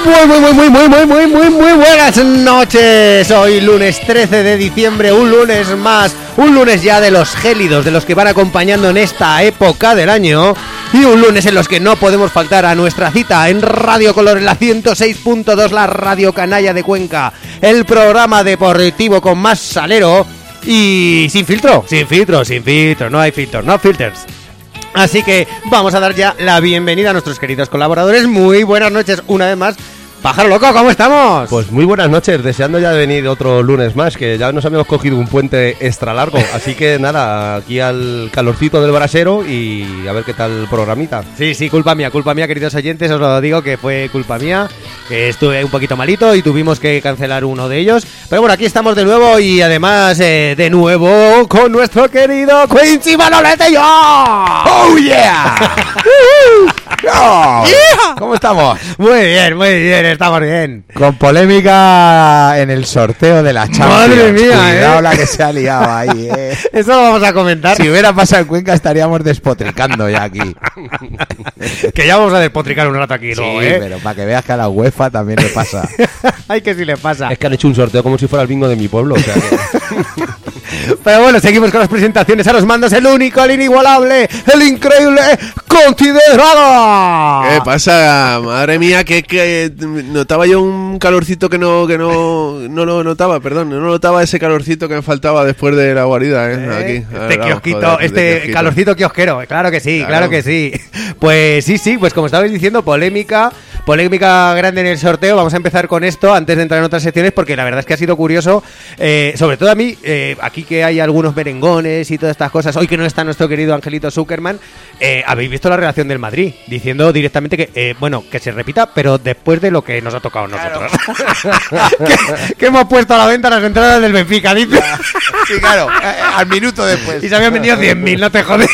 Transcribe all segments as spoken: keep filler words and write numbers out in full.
Muy, muy, muy, muy, muy, muy, muy, muy, muy buenas noches. Hoy lunes trece de diciembre, un lunes más, un lunes ya de los gélidos, de los que van acompañando en esta época del año. Y un lunes en los que no podemos faltar a nuestra cita en Radio Color, en la ciento seis punto dos, la Radio Canalla de Cuenca. El programa deportivo con más salero y sin filtro, sin filtro, sin filtro, no hay filtros, no filters. Así que vamos a dar ya la bienvenida a nuestros queridos colaboradores. Muy buenas noches una vez más. Pájaro Loco, ¿cómo estamos? Pues muy buenas noches, deseando ya de venir otro lunes más, que ya nos habíamos cogido un puente extra largo. Así que nada, aquí al calorcito del brasero y a ver qué tal el programita. Sí, sí, culpa mía, culpa mía, queridos oyentes, os lo digo que fue culpa mía, que estuve un poquito malito y tuvimos que cancelar uno de ellos. Pero bueno, aquí estamos de nuevo y además eh, de nuevo con nuestro querido Quincy Manolete y yo. ¡Oh, yeah! ¡Oh! Yeah. ¿Cómo estamos? Muy bien, muy bien, estamos bien. Con polémica en el sorteo de la Champions. Madre mía, Cuidado eh. la que se ha liado ahí, eh. Eso lo vamos a comentar. Si hubiera pasado en Cuenca estaríamos despotricando ya aquí. Que ya vamos a despotricar un rato aquí, Sí, ¿no? ¿eh? pero para que veas que a la UEFA también le pasa. Ay, que sí le pasa. Es que han hecho un sorteo como si fuera el bingo de mi pueblo, o sea que... Pero bueno, seguimos con las presentaciones. A los mandos el único, el inigualable, el increíble Considerado. ¿Qué pasa? Madre mía, que, que notaba yo un calorcito que no que no no lo notaba, perdón, no notaba ese calorcito que me faltaba después de la guarida, ¿eh? ¿Eh? Aquí. Este Ah, no, kiosquito, joder, este kiosquito. calorcito kiosquero, claro que sí, claro. Claro. que sí. Pues sí, sí, pues como estabais diciendo, polémica, polémica grande en el sorteo. Vamos a empezar con esto antes de entrar en otras secciones, porque la verdad es que ha sido curioso, eh, sobre todo a mí, eh, aquí que hay algunos merengones y todas estas cosas, hoy que no está nuestro querido Angelito Zuckerman, eh, habéis visto la reacción del Madrid, diciendo directamente que, eh, bueno, que se repita, pero después de lo que nos ha tocado a nosotros. que, que hemos puesto a la venta las entradas del Benfica, dice. Sí, claro, al minuto después. Y se habían vendido cien mil, no te jodes.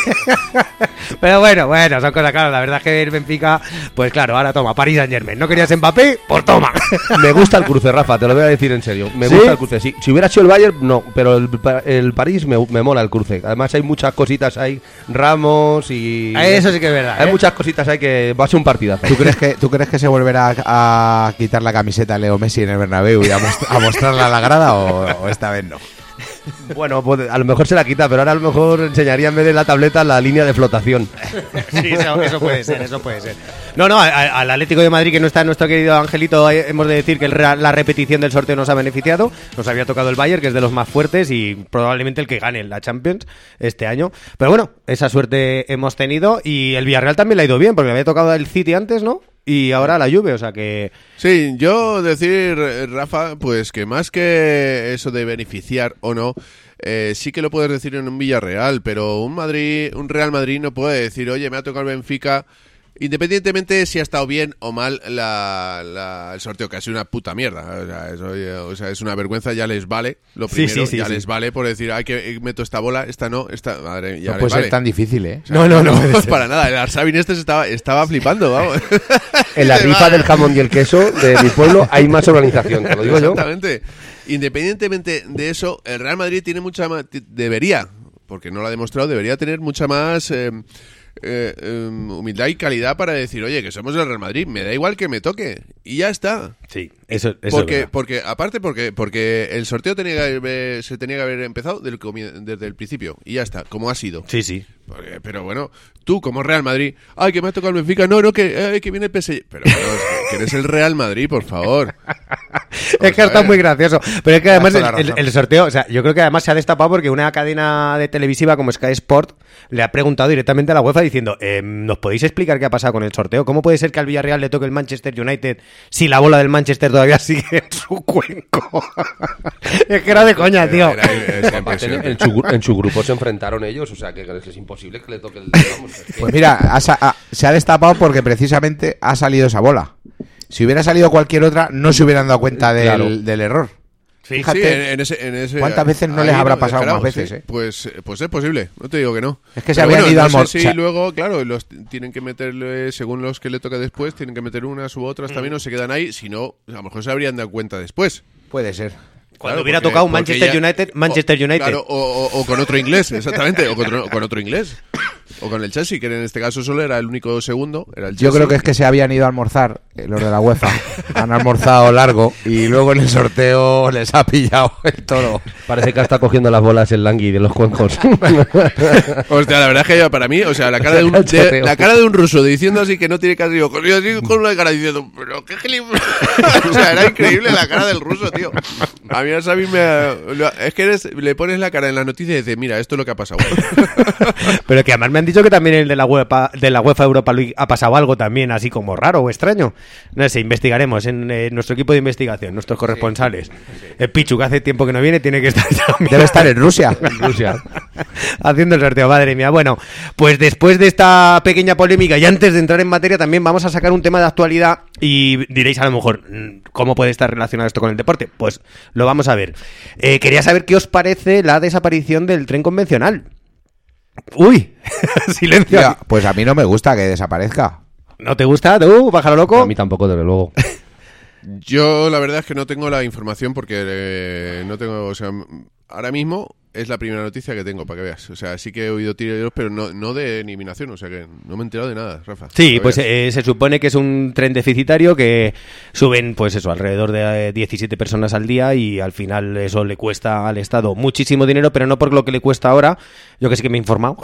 Pero bueno, bueno, son cosas claras. La verdad es que el Benfica, pues claro, ahora toma, Paris Saint-Germain. ¿No querías Mbappé? Pues toma. Me gusta el cruce, Rafa, te lo voy a decir en serio. Me ¿Sí? gusta el cruce, sí. Si hubiera sido el Bayern, no, pero el, el París me, me mola el cruce. Además hay muchas cositas ahí, Ramos y... Eso sí que es verdad. Hay ¿eh? muchas cositas ahí que va a ser un partidazo. ¿Tú crees que, ¿Tú crees que se volverá a, a quitar la camiseta a Leo Messi en el Bernabéu y a, most- a mostrarla a la grada o, o esta vez no? Bueno, pues a lo mejor se la quita, pero ahora a lo mejor enseñaría en vez de la tableta la línea de flotación. Sí, eso, eso puede ser, eso puede ser. No, no, a- a- al Atlético de Madrid, que no está nuestro querido Angelito, eh, hemos de decir que el re- la repetición del sorteo nos ha beneficiado. Nos había tocado el Bayern, que es de los más fuertes y probablemente el que gane la Champions este año. Pero bueno, esa suerte hemos tenido y el Villarreal también le ha ido bien, porque le había tocado el City antes, ¿no? Y ahora la Juve, o sea que... Sí, yo decir, Rafa, pues que más que eso de beneficiar o no, eh, sí que lo puedes decir en un Villarreal, pero un Madrid, un Real Madrid no puede decir, oye, me ha tocado el Benfica, independientemente si ha estado bien o mal la, la, el sorteo, que ha sido una puta mierda. O sea, eso, o sea, es una vergüenza, ya les vale. Lo Sí, primero, sí, sí, ya sí. les vale por decir, ay, que meto esta bola, esta no, esta... Madre, ya No les puede vale. ser tan difícil, ¿eh? O sea, No, no, no puede pues ser. para nada. El Arsabin este se estaba, estaba flipando, vamos. En la rifa del jamón y el queso de mi pueblo hay más organización, te lo digo yo. Exactamente. Independientemente de eso, el Real Madrid tiene mucha más... Debería, porque no lo ha demostrado, debería tener mucha más... Eh, eh, eh, humildad y calidad para decir, oye, que somos el Real Madrid, me da igual que me toque. Y ya está. Sí, eso, eso Porque, es verdad. porque aparte, porque, porque el sorteo tenía que haber- se tenía que haber empezado del comie- desde el principio. Y ya está, como ha sido. Sí, sí. Porque- pero bueno, tú como Real Madrid, ay, que me ha tocado el Benfica, no, no, que, ay, que viene el P S G. Pero bueno, es que, que eres el Real Madrid, por favor. Es que está ver. muy gracioso. Pero es que además Tienes el, toda la el- razón. el sorteo, o sea, yo creo que además se ha destapado porque una cadena de televisiva como Sky Sport le ha preguntado directamente a la UEFA diciendo, eh, ¿nos podéis explicar qué ha pasado con el sorteo? ¿Cómo puede ser que al Villarreal le toque el Manchester United si la bola del Manchester todavía sigue en su cuenco? Es que era de coña, tío. Era- era- era Aparte, en, impresionante. en su, gru- en su grupo se enfrentaron ellos, o sea que es imposible que le toque el... vamos, es que- Pues mira, ha sa- ha- se ha destapado porque precisamente ha salido esa bola. Si hubiera salido cualquier otra, no se hubieran dado cuenta del, Claro. del error. Sí, Fíjate, sí, en, en ese, en ese- ¿cuántas veces no ahí les habrá no, pasado claro, más veces, sí. eh? Pues, pues es posible, no te digo que no. Es que se Pero habían bueno, ido no al sé mor- si o sea- luego, claro, los t- tienen que meterle, según los que le toca después, tienen que meter unas u otras también, o se quedan ahí, si no, a lo mejor se habrían dado cuenta después. Puede ser. Cuando Claro, hubiera porque- tocado un porque Manchester ya- United, Manchester o, United. Claro, o, o- o con otro inglés, exactamente, o con otro, con otro inglés. O con el Chelsea, que en este caso solo era el único segundo. Era el Yo Chelsea. creo que es que se habían ido a almorzar eh, los de la UEFA. Han almorzado largo y luego en el sorteo les ha pillado el toro. Parece que está cogiendo las bolas el Langui de los cuencos. Hostia, la verdad es que yo, para mí, o sea, la cara de un, de, la cara de un ruso diciendo así que no tiene casi ojos, y así con una cara diciendo, pero qué gilipollas. O sea, era increíble la cara del ruso, tío. A mí a Xavi me... Es que eres, le pones la cara en la noticia y dices, mira, esto es lo que ha pasado. Pero que además me han dicho que también el de la UEFA, de la UEFA Europa League ha pasado algo también así como raro o extraño. No sé, investigaremos en eh, nuestro equipo de investigación, nuestros corresponsales. El Pichu, que hace tiempo que no viene, tiene que estar también. Debe estar en Rusia. En Rusia. Haciendo el sorteo, madre mía. Bueno, pues después de esta pequeña polémica y antes de entrar en materia también vamos a sacar un tema de actualidad y diréis a lo mejor, ¿cómo puede estar relacionado esto con el deporte? Pues lo vamos a ver. Eh, quería saber qué os parece la desaparición del tren convencional. Uy, silencio. Ya, pues a mí no me gusta que desaparezca. ¿No te gusta? ¿Tú, pájaro loco? A mí tampoco, desde luego. Yo la verdad es que no tengo la información porque eh, no tengo, o sea, ahora mismo es la primera noticia que tengo, para que veas. O sea, sí que he oído tiros, pero no, no de eliminación, o sea que no me he enterado de nada, Rafa. Sí, pues eh, se supone que es un tren deficitario que suben, pues eso, alrededor de eh, diecisiete personas al día y al final eso le cuesta al Estado muchísimo dinero, pero no por lo que le cuesta ahora, yo que sí que me he informado,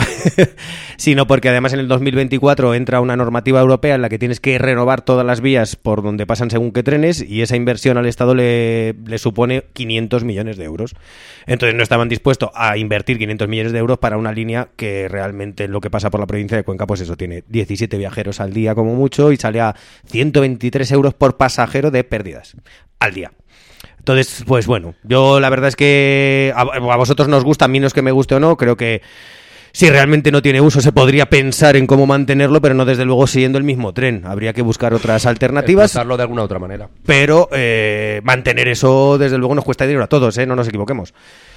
sino porque además en el dos mil veinticuatro entra una normativa europea en la que tienes que renovar todas las vías por donde pasan según qué trenes y esa inversión al Estado le, le supone quinientos millones de euros. Entonces no estaban dispuestos a invertir quinientos millones de euros para una línea que realmente lo que pasa por la provincia de Cuenca, pues eso, tiene diecisiete viajeros al día como mucho y sale a ciento veintitrés euros por pasajero de pérdidas al día. Entonces, pues bueno, yo la verdad es que a, a vosotros nos gusta, a mí no es que me guste o no, creo que si realmente no tiene uso se podría pensar en cómo mantenerlo, pero no desde luego siguiendo el mismo tren. Habría que buscar otras alternativas. Explotarlo de alguna otra manera. Pero eh, mantener eso desde luego nos cuesta dinero a todos, ¿eh? No nos equivoquemos.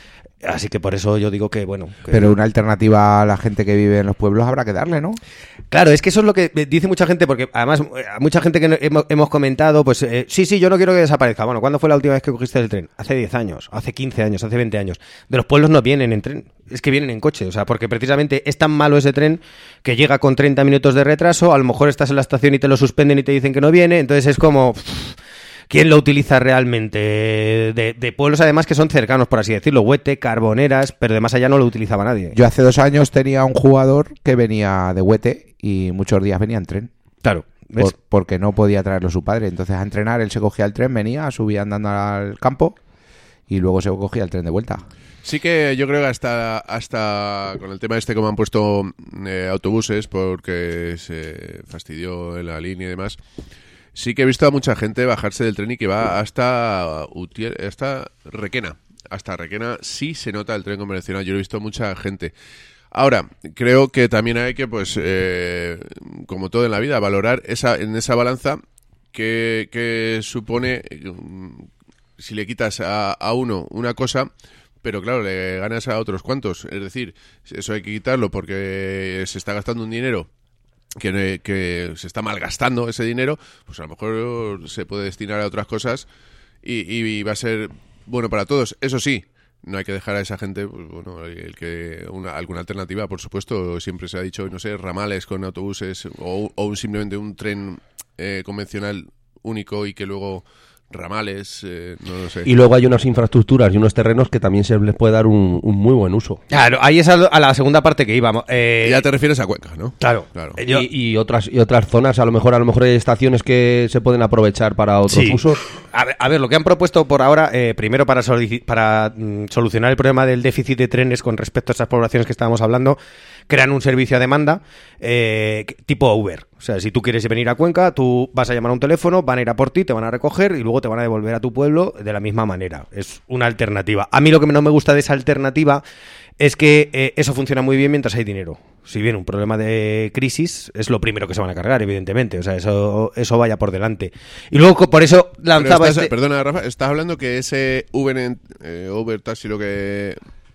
Así que por eso yo digo que, bueno... Que... Pero una alternativa a la gente que vive en los pueblos habrá que darle, ¿no? Claro, es que eso es lo que dice mucha gente, porque además mucha gente que hemos, hemos comentado, pues eh, sí, sí, yo no quiero que desaparezca. Bueno, ¿cuándo fue la última vez que cogiste el tren? Hace diez años, hace quince años, hace veinte años. De los pueblos no vienen en tren, es que vienen en coche. O sea, porque precisamente es tan malo ese tren que llega con treinta minutos de retraso, a lo mejor estás en la estación y te lo suspenden y te dicen que no viene, entonces es como... ¿Quién lo utiliza realmente? De, de pueblos además que son cercanos, por así decirlo, Huete, Carboneras, pero de más allá no lo utilizaba nadie. Yo hace dos años tenía un jugador que venía de Huete y muchos días venía en tren. Claro. ¿Ves? Por, porque no podía traerlo su padre. Entonces a entrenar él se cogía el tren, venía, subía andando al campo y luego se cogía el tren de vuelta. Sí que yo creo que hasta hasta con el tema este como han puesto eh, autobuses porque se fastidió en la línea y demás, sí que he visto a mucha gente bajarse del tren y que va hasta Utiel, hasta Requena. Hasta Requena sí se nota el tren convencional. Yo lo he visto a mucha gente. Ahora, creo que también hay que, pues, eh, como todo en la vida, valorar esa en esa balanza que, que supone si le quitas a, a uno una cosa, pero claro, le ganas a otros cuantos. Es decir, eso hay que quitarlo porque se está gastando un dinero Que, que se está malgastando ese dinero, pues a lo mejor se puede destinar a otras cosas y, y va a ser bueno para todos. Eso sí, no hay que dejar a esa gente, pues, bueno, el que una, alguna alternativa, por supuesto, siempre se ha dicho, no sé, ramales con autobuses o, o un, simplemente un tren eh, convencional único y que luego ramales, eh, no lo sé. Y luego hay unas infraestructuras y unos terrenos que también se les puede dar un, un muy buen uso. Claro, ahí es a, a la segunda parte que íbamos. Eh, ya te refieres a Cuenca, ¿no? Claro. claro. Y, y otras y otras zonas, a lo mejor a lo mejor hay estaciones que se pueden aprovechar para otros sí. usos. A ver, a ver, lo que han propuesto por ahora, eh, primero para, solici- para mm, solucionar el problema del déficit de trenes con respecto a esas poblaciones que estábamos hablando, crean un servicio a demanda eh, tipo Uber. O sea, si tú quieres venir a Cuenca, tú vas a llamar a un teléfono, van a ir a por ti, te van a recoger y luego te van a devolver a tu pueblo de la misma manera. Es una alternativa. A mí lo que no me gusta de esa alternativa es que eh, eso funciona muy bien mientras hay dinero. Si viene un problema de crisis, es lo primero que se van a cargar, evidentemente. O sea, eso eso vaya por delante. Y luego, por eso lanzaba estás, este... Perdona, Rafa, estás hablando que ese Uber, en, eh, Uber Taxi, lo que...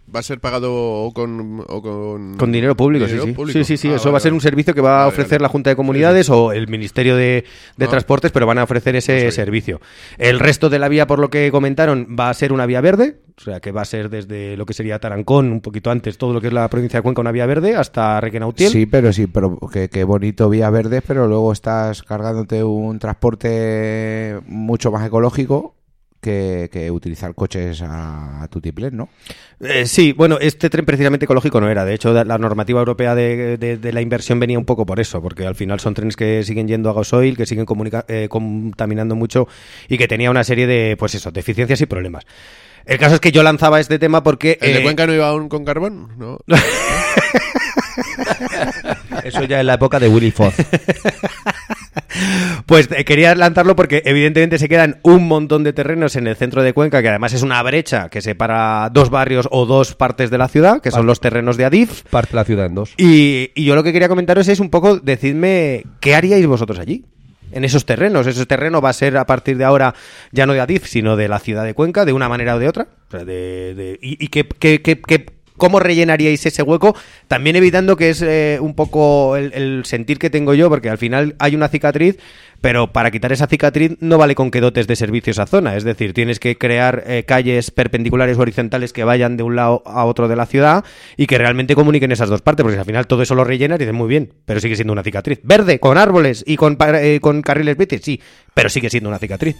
va a ser pagado o con... O con, Con dinero público, dinero sí, sí. público. Sí, sí, sí. Ah, Eso vale, va a ser vale. un servicio que va a Vale, ofrecer vale. la Junta de Comunidades o el Ministerio de, de Ah. Transportes, pero van a ofrecer ese No sabía. servicio. El resto de la vía, por lo que comentaron, va a ser una vía verde, o sea, que va a ser desde lo que sería Tarancón, un poquito antes, todo lo que es la provincia de Cuenca, una vía verde, hasta Requenautiel. Sí, pero sí, pero qué, qué bonito vía verde, pero luego estás cargándote un transporte mucho más ecológico que, que utilizar coches a, a tutiplén, ¿no? Eh, sí, bueno, este tren precisamente ecológico no era. De hecho, la normativa europea de, de, de la inversión venía un poco por eso, porque al final son trenes que siguen yendo a gasoil, que siguen comunica- eh, contaminando mucho y que tenía una serie de, pues eso, deficiencias y problemas. El caso es que yo lanzaba este tema porque... ¿El de eh, Cuenca no iba aún con carbón? No. Eso ya en la época de Willy Foz. Pues eh, quería lanzarlo porque evidentemente se quedan un montón de terrenos en el centro de Cuenca, que además es una brecha que separa dos barrios o dos partes de la ciudad, que son los terrenos de Adif. Parte la ciudad en dos. Y, y yo lo que quería comentaros es un poco, decidme, ¿qué haríais vosotros allí? En esos terrenos. Ese terreno va a ser a partir de ahora ya no de Adif, sino de la ciudad de Cuenca, de una manera o de otra. O sea, de, de, y y qué, qué, qué, qué, ¿cómo rellenaríais ese hueco? También evitando que es eh, un poco el, el sentir que tengo yo, porque al final hay una cicatriz, pero para quitar esa cicatriz no vale con que dotes de servicio esa zona. Es decir, tienes que crear eh, calles perpendiculares o horizontales que vayan de un lado a otro de la ciudad y que realmente comuniquen esas dos partes, porque al final todo eso lo rellenas y dices muy bien, pero sigue siendo una cicatriz. Verde, con árboles y con, eh, con carriles bici, sí, pero sigue siendo una cicatriz.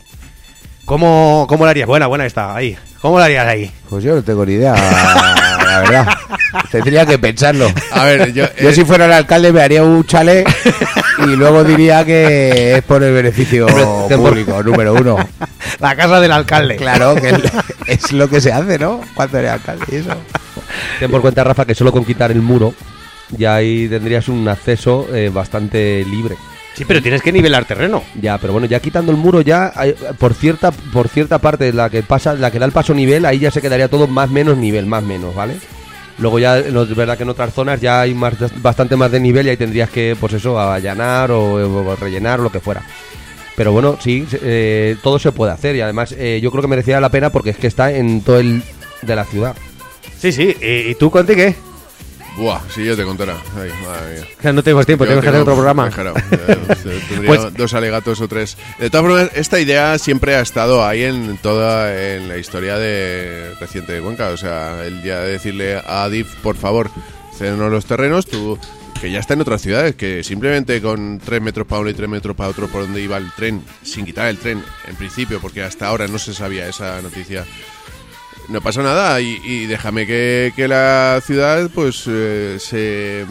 ¿Cómo, cómo lo harías? Buena, buena está, ahí. ¿Cómo lo harías ahí? Pues yo no tengo ni idea, la verdad. Tendría que pensarlo. A ver, yo... Yo eh, si fuera el alcalde me haría un chalet y luego diría que es por el beneficio Hombre, público, número uno. La casa del alcalde. Claro, que es lo que se hace, ¿no? Cuando eres alcalde y eso. Ten por cuenta, Rafa, que solo con quitar el muro ya ahí tendrías un acceso eh, bastante libre. Sí, pero tienes que nivelar terreno. Ya, pero bueno, ya quitando el muro, ya hay- por cierta por cierta parte, la que pasa, la que da el paso nivel, ahí ya se quedaría todo más menos nivel, más menos, ¿vale? Luego ya, no, es verdad que en otras zonas ya hay más, bastante más de nivel y ahí tendrías que, pues eso, allanar o, o rellenar o lo que fuera. Pero bueno, sí, eh, todo se puede hacer y además eh, yo creo que merecía la pena porque es que está en todo el de la ciudad. Sí, sí. ¿Y, y tú, Conti, qué? Buah, si yo te contara. Ay, madre mía. Que no tenemos tiempo, Yo tenemos que hacer tengo otro programa. exagerado. Eh, Tendría Pues- dos alegatos o tres. De todas formas, esta idea siempre ha estado ahí en toda en la historia de reciente de Cuenca. O sea, el ya decirle a Adif, por favor, cédenos los terrenos, tú, que ya está en otras ciudades, que simplemente con tres metros para uno y tres metros para otro por donde iba el tren, sin quitar el tren, en principio, porque hasta ahora no se sabía esa noticia. No pasa nada y, y déjame que, que la ciudad pues eh, se,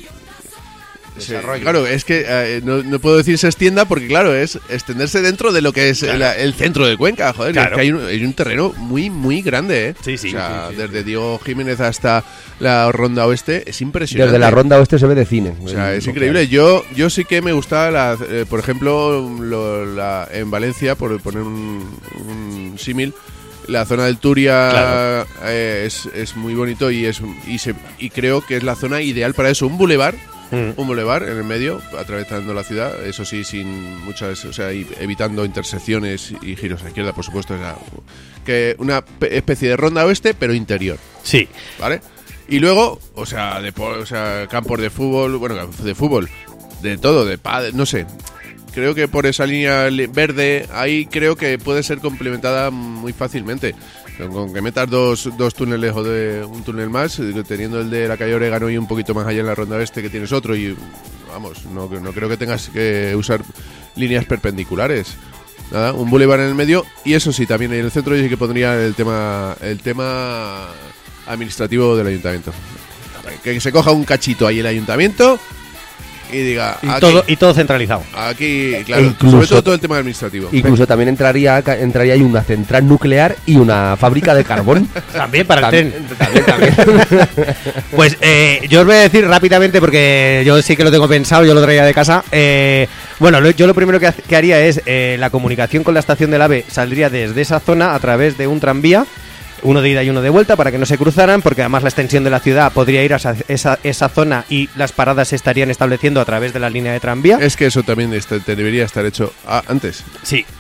se- claro, es que eh, no, no puedo decir se extienda porque claro, es extenderse dentro de lo que es la- el centro de Cuenca, joder, Claro. es que hay un, hay un terreno muy muy grande, ¿eh? Sí, sí, O sea, sí, sí, desde Diego Jiménez hasta la Ronda Oeste es impresionante. Desde la ronda oeste se ve de cine. O sea, es increíble. Yo, yo sí que me gusta, la, eh, por ejemplo, lo- la- en Valencia, por poner un, un símil, la zona del Turia Claro. eh, es, es muy bonito y es un- y, se, y creo que es la zona ideal para eso. Un bulevar, Mm. un bulevar en el medio, atravesando la ciudad, eso sí, sin muchas, o sea, y evitando intersecciones y giros a izquierda, por supuesto. O sea, que una pe- especie de ronda oeste, pero interior. Sí. ¿Vale? Y luego, o sea, de, o sea, campos de fútbol, bueno, de fútbol, de todo, de pádel, no sé. Creo que por esa línea li- verde, ahí creo que puede ser complementada muy fácilmente. Con, con que metas dos, dos túneles o de un túnel más, eh, teniendo el de la calle Orégano y un poquito más allá en la ronda oeste que tienes otro y vamos, no, no creo que tengas que usar líneas perpendiculares. Nada, un bulevar en el medio y eso sí, también en el centro yo sí que pondría el tema el tema administrativo del ayuntamiento. Que se coja un cachito ahí el ayuntamiento y diga Y aquí, todo, y todo centralizado. aquí, claro, incluso- sobre todo todo el tema administrativo. Incluso también entraría entraría ahí una central nuclear y una fábrica de carbón. También para el También- tren. también, también. Pues eh, yo os voy a decir rápidamente, porque yo sí que lo tengo pensado, yo lo traía de casa. Eh, bueno, lo- yo lo primero que, ha- que haría es eh, la comunicación con la estación del AVE saldría desde esa zona a través de un tranvía, uno de ida y uno de vuelta, para que no se cruzaran, porque además la extensión de la ciudad podría ir a esa, esa, esa zona y las paradas se estarían estableciendo a través de la línea de tranvía. Es que eso también está- te debería estar hecho ah, antes. Sí,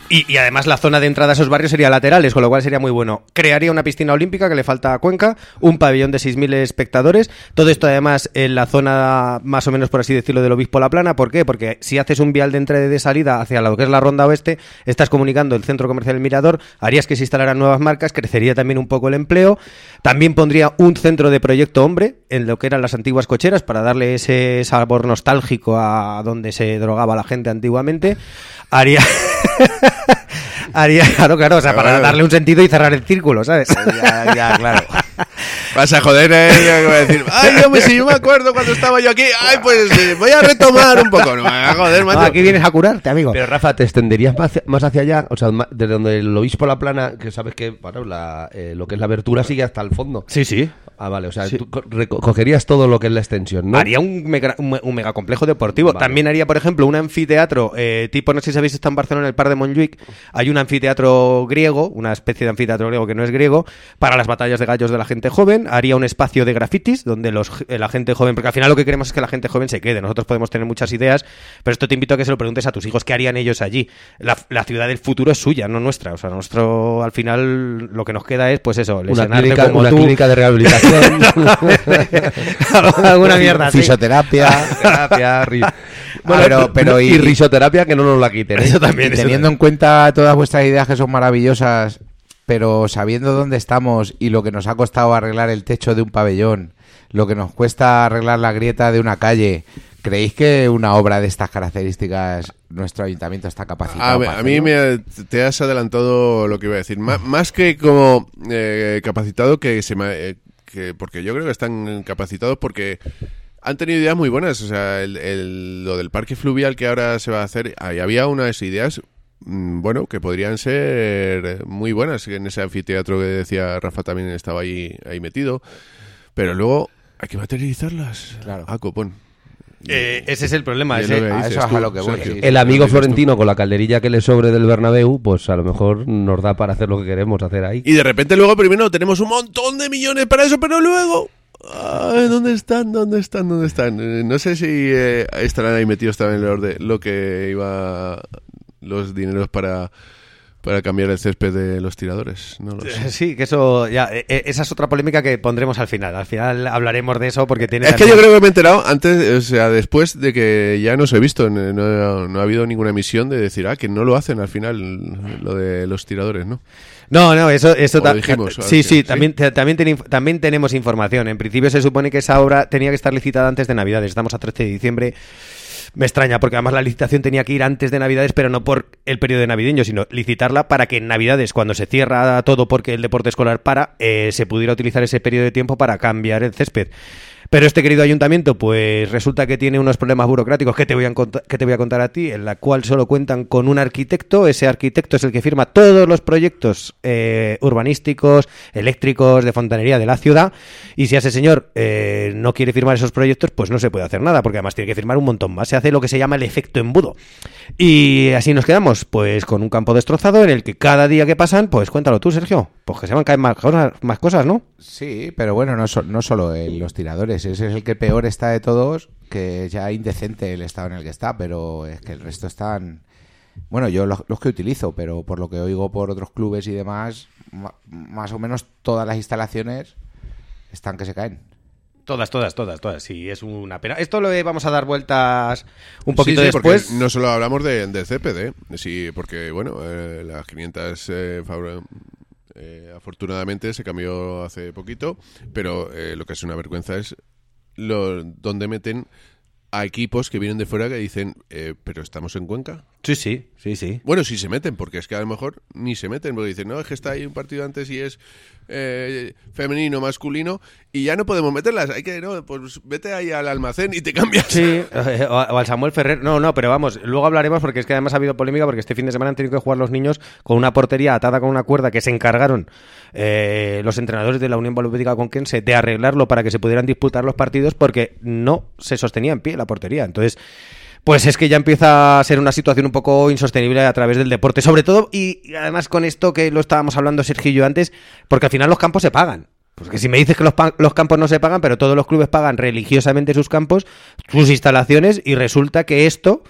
Y, y además la zona de entrada a esos barrios sería laterales, con lo cual sería muy bueno. Crearía una piscina olímpica que le falta a Cuenca, un pabellón de seis mil espectadores, todo esto además en la zona más o menos, por así decirlo, del Obispo La Plana. ¿Por qué? Porque si haces un vial de entrada y de salida hacia lo que es la Ronda Oeste, estás comunicando el centro comercial El Mirador, harías que se instalaran nuevas marcas, crecería también un poco el empleo. También pondría un centro de proyecto hombre en lo que eran las antiguas cocheras para darle ese sabor nostálgico a donde se drogaba la gente antiguamente. Haría... haría, claro, claro, o sea, para darle un sentido y cerrar el círculo, ¿sabes? Ya, ya, claro. Vas a joder, eh, voy a decir, ay, yo me, si yo me acuerdo cuando estaba yo aquí, ay, pues eh, voy a retomar un poco, no me va a joder, macho. No, aquí vienes a curarte, amigo. Pero Rafa, ¿te extenderías más hacia, más hacia allá? O sea, ma- desde donde el Obispo La Plana, que sabes que bueno, la, eh, lo que es la abertura sigue hasta el fondo. Sí, sí. Ah, vale, o sea, Sí. tú co- reco- cogerías todo lo que es la extensión, ¿no? Haría un, mega, un, un megacomplejo deportivo. Vale. También haría, por ejemplo, un anfiteatro eh, tipo, no sé si habéis estado en Barcelona, en el Parc de Montjuïc. Hay un anfiteatro griego, una especie de anfiteatro griego que no es griego, para las batallas de gallos de la gente joven. Haría un espacio de grafitis donde los, eh, la gente joven, porque al final lo que queremos es que la gente joven se quede. Nosotros podemos tener muchas ideas, pero esto te invito a que se lo preguntes a tus hijos, ¿qué harían ellos allí? La, la ciudad del futuro es suya, no nuestra. O sea, nuestro, al final, lo que nos queda es, pues eso, una lesionarte clínica, como una tú. clínica de rehabilitación. Alguna mierda así. Fisioterapia. Terapia, ri- Bueno, pero- pero y, y- risoterapia que no nos la quiten, ¿eh? Eso también, Y eso teniendo en cuenta todas vuestras ideas que son maravillosas, pero sabiendo dónde estamos y lo que nos ha costado arreglar el techo de un pabellón, lo que nos cuesta arreglar la grieta de una calle, ¿creéis que una obra de estas características nuestro ayuntamiento está capacitado? A, ver, para a mí hacerlo? me, te has adelantado lo que iba a decir. Má- más que como eh, capacitado, que se me, eh, que porque yo creo que están capacitados porque han tenido ideas muy buenas. O sea, el, el- lo del parque fluvial que ahora se va a hacer, ahí había unas ideas, mm, bueno, que podrían ser muy buenas. En ese anfiteatro que decía Rafa también estaba ahí, ahí metido. Pero luego hay que materializarlas. Claro. A copón. Eh, ese es el problema. Y es ese- lo que a dices eso es a tú, lo que voy, Sergio. sí. El amigo Lo que dices tú. florentino con la calderilla que le sobre del Bernabéu, pues a lo mejor nos da para hacer lo que queremos hacer ahí. Y de repente luego primero tenemos un montón de millones para eso, pero luego... ay, ¿dónde están? ¿Dónde están? ¿Dónde están? Eh, no sé si eh, estarán ahí metidos también lo, de, lo que iba... los dineros para... para cambiar el césped de los tiradores. No lo sé. Sí, que eso ya, eh, eh, esa es otra polémica que pondremos al final. Al final hablaremos de eso porque tiene. Es que yo creo que me he enterado antes, o sea, después de que ya no se he visto, no, no- no ha habido ninguna emisión de decir, ah, que no lo hacen al final, lo de los tiradores, ¿no? No, no, eso, eso O lo ta- dijimos, sí, ¿sí? sí, también, te- también, ten- también tenemos información. En principio se supone que esa obra tenía que estar licitada antes de Navidades. Estamos a trece de diciembre. Me extraña, porque además la licitación tenía que ir antes de Navidades, pero no por el periodo navideño, sino licitarla para que en Navidades, cuando se cierra todo porque el deporte escolar para, eh, se pudiera utilizar ese periodo de tiempo para cambiar el césped. Pero este querido ayuntamiento, pues resulta que tiene unos problemas burocráticos que te voy a, cont- que te voy a contar a ti, en la cual solo cuentan con un arquitecto. Ese arquitecto es el que firma todos los proyectos eh, urbanísticos, eléctricos, de fontanería de la ciudad. Y si ese señor eh, no quiere firmar esos proyectos, pues no se puede hacer nada, porque además tiene que firmar un montón más. Se hace lo que se llama el efecto embudo. Y así nos quedamos, pues con un campo destrozado en el que cada día que pasan, pues cuéntalo tú, Sergio, pues que se van a caer más cosas, más cosas, ¿no? Sí, pero bueno, no, so- no solo en los tiradores, ese es el que peor está de todos, que ya indecente el estado en el que está, pero es que el resto están... Bueno, yo los, los que utilizo, pero por lo que oigo por otros clubes y demás, ma- más o menos todas las instalaciones están que se caen. Todas, todas, todas, todas. Sí, es una pena. Esto lo vamos a dar vueltas un poquito Sí, sí, porque después. no solo hablamos de, del césped, ¿eh? Sí, porque, bueno, eh, las quinientas eh, Fabra- eh, afortunadamente se cambió hace poquito, pero eh, lo que es una vergüenza es lo donde meten a equipos que vienen de fuera que dicen, eh, pero estamos en Cuenca. Sí, sí, sí, sí. Bueno, sí se meten, porque es que a lo mejor ni se meten, porque dicen, no, es que está ahí un partido antes y es eh, femenino, masculino, y ya no podemos meterlas. Hay que, no, pues vete ahí al almacén y te cambias. Sí, eh, o, o al Samuel Ferrer. No, no, pero vamos, luego hablaremos porque es que además ha habido polémica porque este fin de semana han tenido que jugar los niños con una portería atada con una cuerda que se encargaron eh, los entrenadores de la Unión Balonméstica Conquense de arreglarlo para que se pudieran disputar los partidos porque no se sostenía en pie la portería. Entonces, pues es que ya empieza a ser una situación un poco insostenible a través del deporte, sobre todo, y además con esto que lo estábamos hablando Sergio y yo antes, porque al final los campos se pagan. Porque si me dices que los, pa- los campos no se pagan, pero todos los clubes pagan religiosamente sus campos, sus instalaciones, y resulta que esto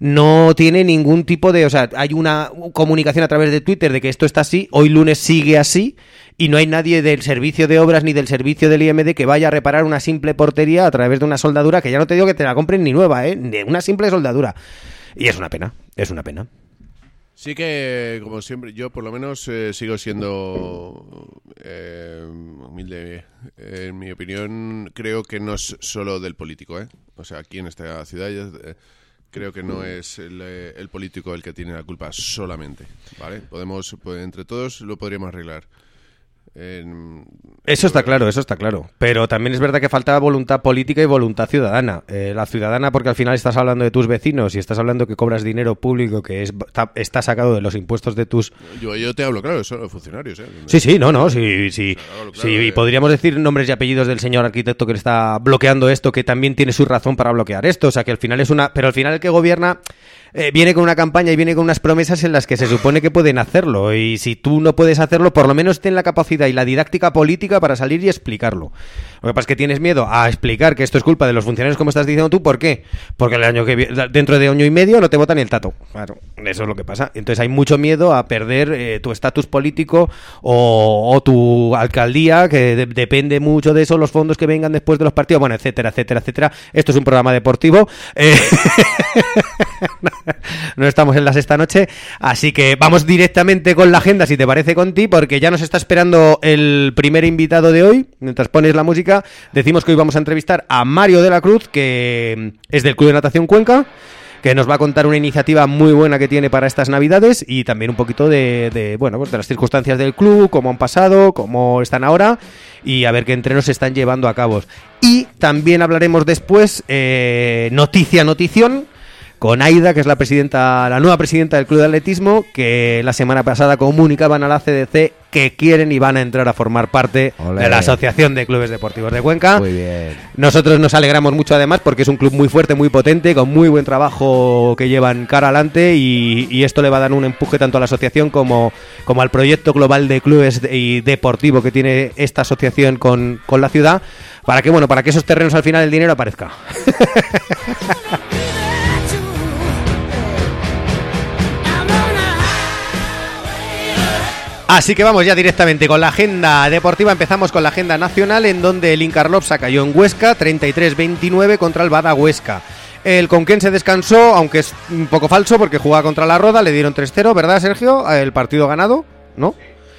no tiene ningún tipo de... O sea, hay una comunicación a través de Twitter de que esto está así, hoy lunes sigue así, y no hay nadie del servicio de obras ni del servicio del I M D que vaya a reparar una simple portería a través de una soldadura, que ya no te digo que te la compren ni nueva, ¿eh? De una simple soldadura. Y es una pena, es una pena. Sí que, como siempre, yo por lo menos eh, sigo siendo eh, humilde. Eh, en mi opinión, creo que no es solo del político, ¿eh? O sea, aquí en esta ciudad eh, creo que no es el, el político el que tiene la culpa solamente, ¿vale? Podemos, pues, entre todos lo podríamos arreglar. En... Eso está claro, eso está claro. Pero también es verdad que falta voluntad política y voluntad ciudadana. Eh, la ciudadana, porque al final estás hablando de tus vecinos y estás hablando que cobras dinero público que es, está, está sacado de los impuestos de tus... Yo, yo te hablo, claro, son los funcionarios, ¿eh? Sí, sí, no, no, sí, sí. O sea, claro, Sí, eh. y podríamos decir nombres y apellidos del señor arquitecto que le está bloqueando esto, que también tiene su razón para bloquear esto. O sea, que al final es una... Pero al final el que gobierna... Eh, viene con una campaña y viene con unas promesas en las que se supone que pueden hacerlo, y si tú no puedes hacerlo, por lo menos ten la capacidad y la didáctica política para salir y explicarlo. Lo que pasa es que tienes miedo a explicar que esto es culpa de los funcionarios, como estás diciendo tú. ¿Por qué? Porque el año que vi- dentro de año y medio no te votan ni el tato. Claro, eso es lo que pasa. Entonces hay mucho miedo a perder eh, tu estatus político o, o tu alcaldía, que de- depende mucho de eso, los fondos que vengan después de los partidos, bueno, etcétera, etcétera, etcétera. Esto es un programa deportivo. Eh... No estamos en la sexta noche, así que vamos directamente con la agenda, si te parece, Conti, porque ya nos está esperando el primer invitado de hoy. Mientras pones la música, decimos que hoy vamos a entrevistar a Mario de la Cruz, que es del Club de Natación Cuenca, que nos va a contar una iniciativa muy buena que tiene para estas Navidades, y también un poquito de, de bueno, pues de las circunstancias del club, cómo han pasado, cómo están ahora, y a ver qué entrenos se están llevando a cabo. Y también hablaremos después, eh, noticia, notición, con Aida, que es la presidenta, la nueva presidenta del Club de Atletismo, que la semana pasada comunicaban a la C D C que quieren y van a entrar a formar parte Olé. de la Asociación de Clubes Deportivos de Cuenca. Muy bien. Nosotros nos alegramos mucho, además, porque es un club muy fuerte, muy potente, con muy buen trabajo que llevan cara adelante, y, y esto le va a dar un empuje tanto a la asociación como, como al proyecto global de clubes de- y deportivo que tiene esta asociación con, con la ciudad, para que, bueno, para que esos terrenos al final el dinero aparezca. Así que vamos ya directamente con la agenda deportiva. Empezamos con la agenda nacional, en donde el Incarlopsa cayó en Huesca, treinta y tres veintinueve contra el Bada Huesca. El Conquense descansó, aunque es un poco falso porque jugaba contra la Roda, le dieron tres cero, ¿verdad, Sergio? El partido ganado, ¿no?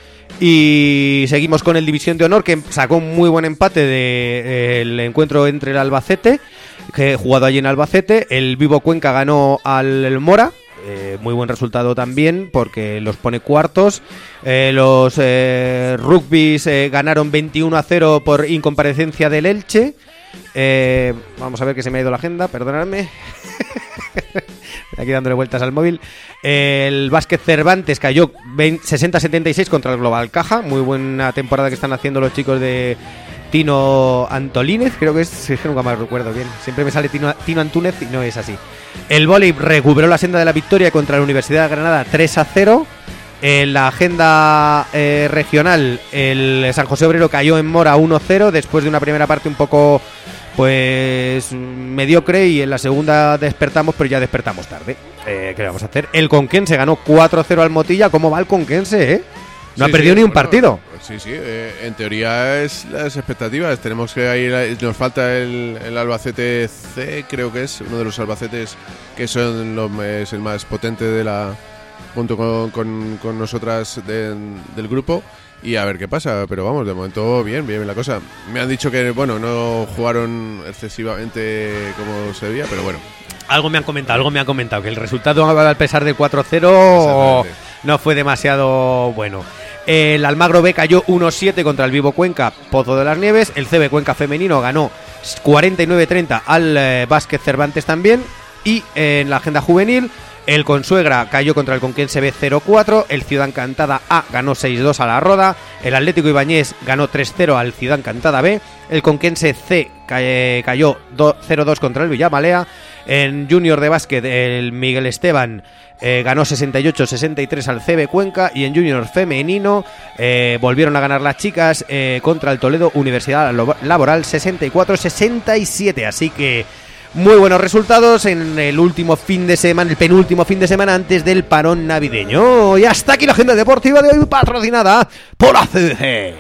Y seguimos con el División de Honor, que sacó un muy buen empate del encuentro entre el Albacete, que jugado allí en Albacete. El Vivo Cuenca ganó al el Mora. Eh, muy buen resultado también, porque los pone cuartos. Eh, los eh, rugbys eh, ganaron veintiuno a cero por incomparecencia del Elche. Eh, vamos a ver, que se me ha ido la agenda, perdonadme. Aquí dándole vueltas al móvil. El Básquet Cervantes cayó sesenta a setenta y seis contra el Global Caja. Muy buena temporada que están haciendo los chicos de Tino Antolínez, creo que es, es que nunca me recuerdo bien. Siempre me sale Tino, Tino Antúnez y no es así. El vóley recuperó la senda de la victoria contra la Universidad de Granada, tres a cero. En la agenda eh, regional, el San José Obrero cayó en Mora uno cero después de una primera parte un poco, pues, mediocre, y en la segunda despertamos, pero ya despertamos tarde. Eh, ¿Qué vamos a hacer? El Conquense ganó cuatro cero al Motilla. ¿Cómo va el Conquense, eh? No Sí, ha perdido sí, ni un bueno, partido. Sí, sí, eh, en teoría es las expectativas. Tenemos que ir, nos falta el, el Albacete C, creo que es uno de los Albacetes que son los, es el más potente de la, junto con, con, con nosotras de, del grupo, y a ver qué pasa. Pero vamos, de momento bien, bien la cosa. Me han dicho que, bueno, no jugaron excesivamente como se debía, pero bueno. Algo me han comentado, algo me han comentado, que el resultado, a pesar del cuatro cero, no fue demasiado bueno. El Almagro B cayó uno siete contra el Vivo Cuenca, Pozo de las Nieves. El C B Cuenca femenino ganó cuarenta y nueve treinta al eh, Básquet Cervantes también. Y eh, en la agenda juvenil, el Consuegra cayó contra el Conquense B cero cuatro. El Ciudad Encantada A ganó seis dos a la Roda. El Atlético Ibáñez ganó tres cero al Ciudad Encantada B. El Conquense C ca- cayó cero dos contra el Villamalea. En Junior de Básquet, el Miguel Esteban eh, ganó sesenta y ocho sesenta y tres al C B Cuenca. Y en Junior femenino eh, volvieron a ganar las chicas eh, contra el Toledo Universidad Laboral sesenta y cuatro sesenta y siete. Así que muy buenos resultados en el último fin de semana, el penúltimo fin de semana antes del parón navideño. Y hasta aquí la agenda deportiva de hoy, patrocinada por A C D C.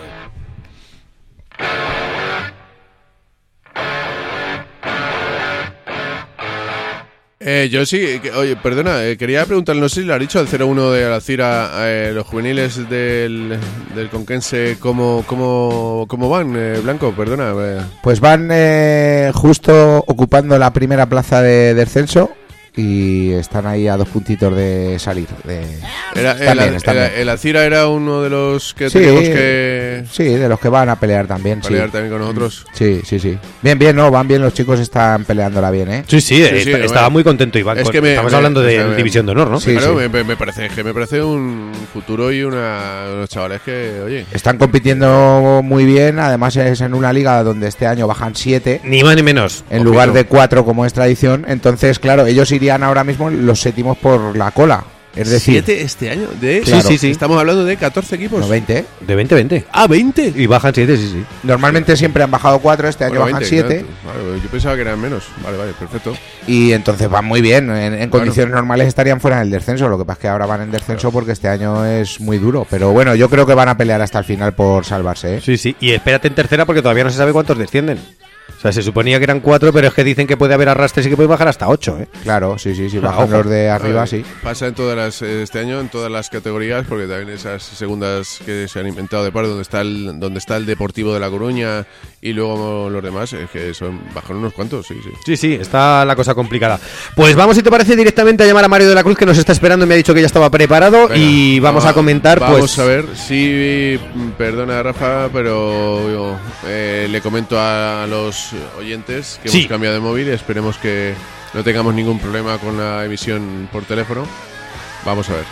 Eh, yo sí, que, oye, perdona, eh, quería preguntarle, no sé si le ha dicho al cero uno de Alcira, eh, los juveniles del, del Conquense, ¿cómo, cómo, cómo van, eh, Blanco? Perdona. Eh. Pues van eh, justo ocupando la primera plaza de descenso y están ahí a dos puntitos de salir. De... Era, están el, bien, están el, bien. el Alcira era uno de los que Sí, teníamos que sí, de los que van a pelear también. pelear sí. también con nosotros. Sí, sí, sí. Bien, bien, no, van bien, los chicos están peleándola bien, ¿eh? Sí, sí, Sí, eh, sí, está- bueno. estaba muy contento Iván. Es con- que me- Estamos me- hablando de me- me- División de Honor, ¿no? Sí, claro, sí. Me, me- me parece que me parece un futuro y una, unos chavales que, oye, Están compitiendo muy bien, además es en una liga donde este año bajan siete Ni más ni menos. en Ojito. lugar de cuatro como es tradición, entonces claro, ellos irían ahora mismo los séptimos por la cola, es decir, siete este año. De, Sí, sí, sí. Estamos hablando de catorce equipos. no, veinte. De veinte veinte. Ah, veinte. Y bajan siete, sí, sí. Normalmente siempre han bajado cuatro, este año Bueno, bajan veinte, siete claro. Vale, yo pensaba que eran menos. Vale, vale, perfecto. y entonces van muy bien, en, en condiciones normales estarían fuera del descenso, lo que pasa es que ahora van en descenso porque este año es muy duro, pero bueno, yo creo que van a pelear hasta el final por salvarse, ¿eh? Sí, sí. Y espérate en tercera porque todavía no se sabe cuántos descienden. O sea, se suponía que eran cuatro, pero es que dicen que puede haber arrastres y que puede bajar hasta ocho, ¿eh? Claro, sí, sí, sí, Ah, bajan ojo. los de arriba, Eh, sí. Pasa en todas las, eh, este año en todas las categorías, porque también esas segundas que se han inventado de par, donde está el, donde está el Deportivo de La Coruña y luego los demás, es que son bajan unos cuantos, sí, sí. Sí, sí, está la cosa complicada. Pues vamos, si te parece, directamente a llamar a Mario de la Cruz, que nos está esperando, me ha dicho que ya estaba preparado. Venga, y vamos a comentar, vamos pues... a ver si, mm, perdona Rafa, pero yo, eh, le comento a los oyentes que Sí. hemos cambiado de móvil, esperemos que no tengamos ningún problema con la emisión por teléfono. Vamos a ver.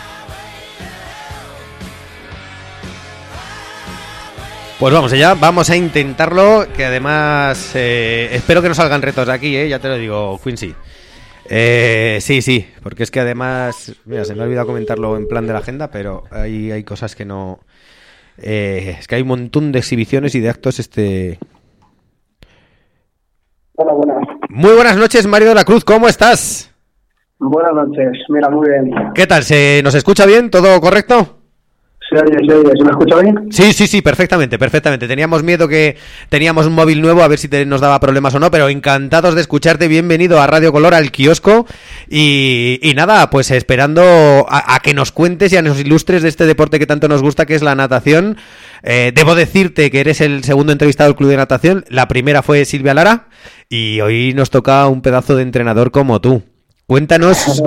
Pues vamos allá, vamos a intentarlo, que además eh, espero que no salgan retos de aquí, eh, ya te lo digo, Quincy. Eh, sí, sí, porque es que además, mira, se me ha olvidado comentarlo en plan de la agenda, pero hay, hay cosas que no... eh, es que hay un montón de exhibiciones y de actos este... Hola, buenas. Muy buenas noches, Mario de la Cruz, ¿cómo estás? Buenas noches. Mira, muy bien. ¿Qué tal? ¿Se nos escucha bien? ¿Todo correcto? Se oye, se oye. ¿Se me escucha bien? Sí, sí, sí, perfectamente, perfectamente. Teníamos miedo que teníamos un móvil nuevo, a ver si te- nos daba problemas o no, pero encantados de escucharte. Bienvenido a Radio Color, al kiosco. Y, y nada, pues esperando a, a que nos cuentes y a nos ilustres de este deporte que tanto nos gusta, que es la natación. Eh, debo decirte que eres el segundo entrevistado del Club de Natación. La primera fue Silvia Lara y hoy nos toca un pedazo de entrenador como tú. Cuéntanos...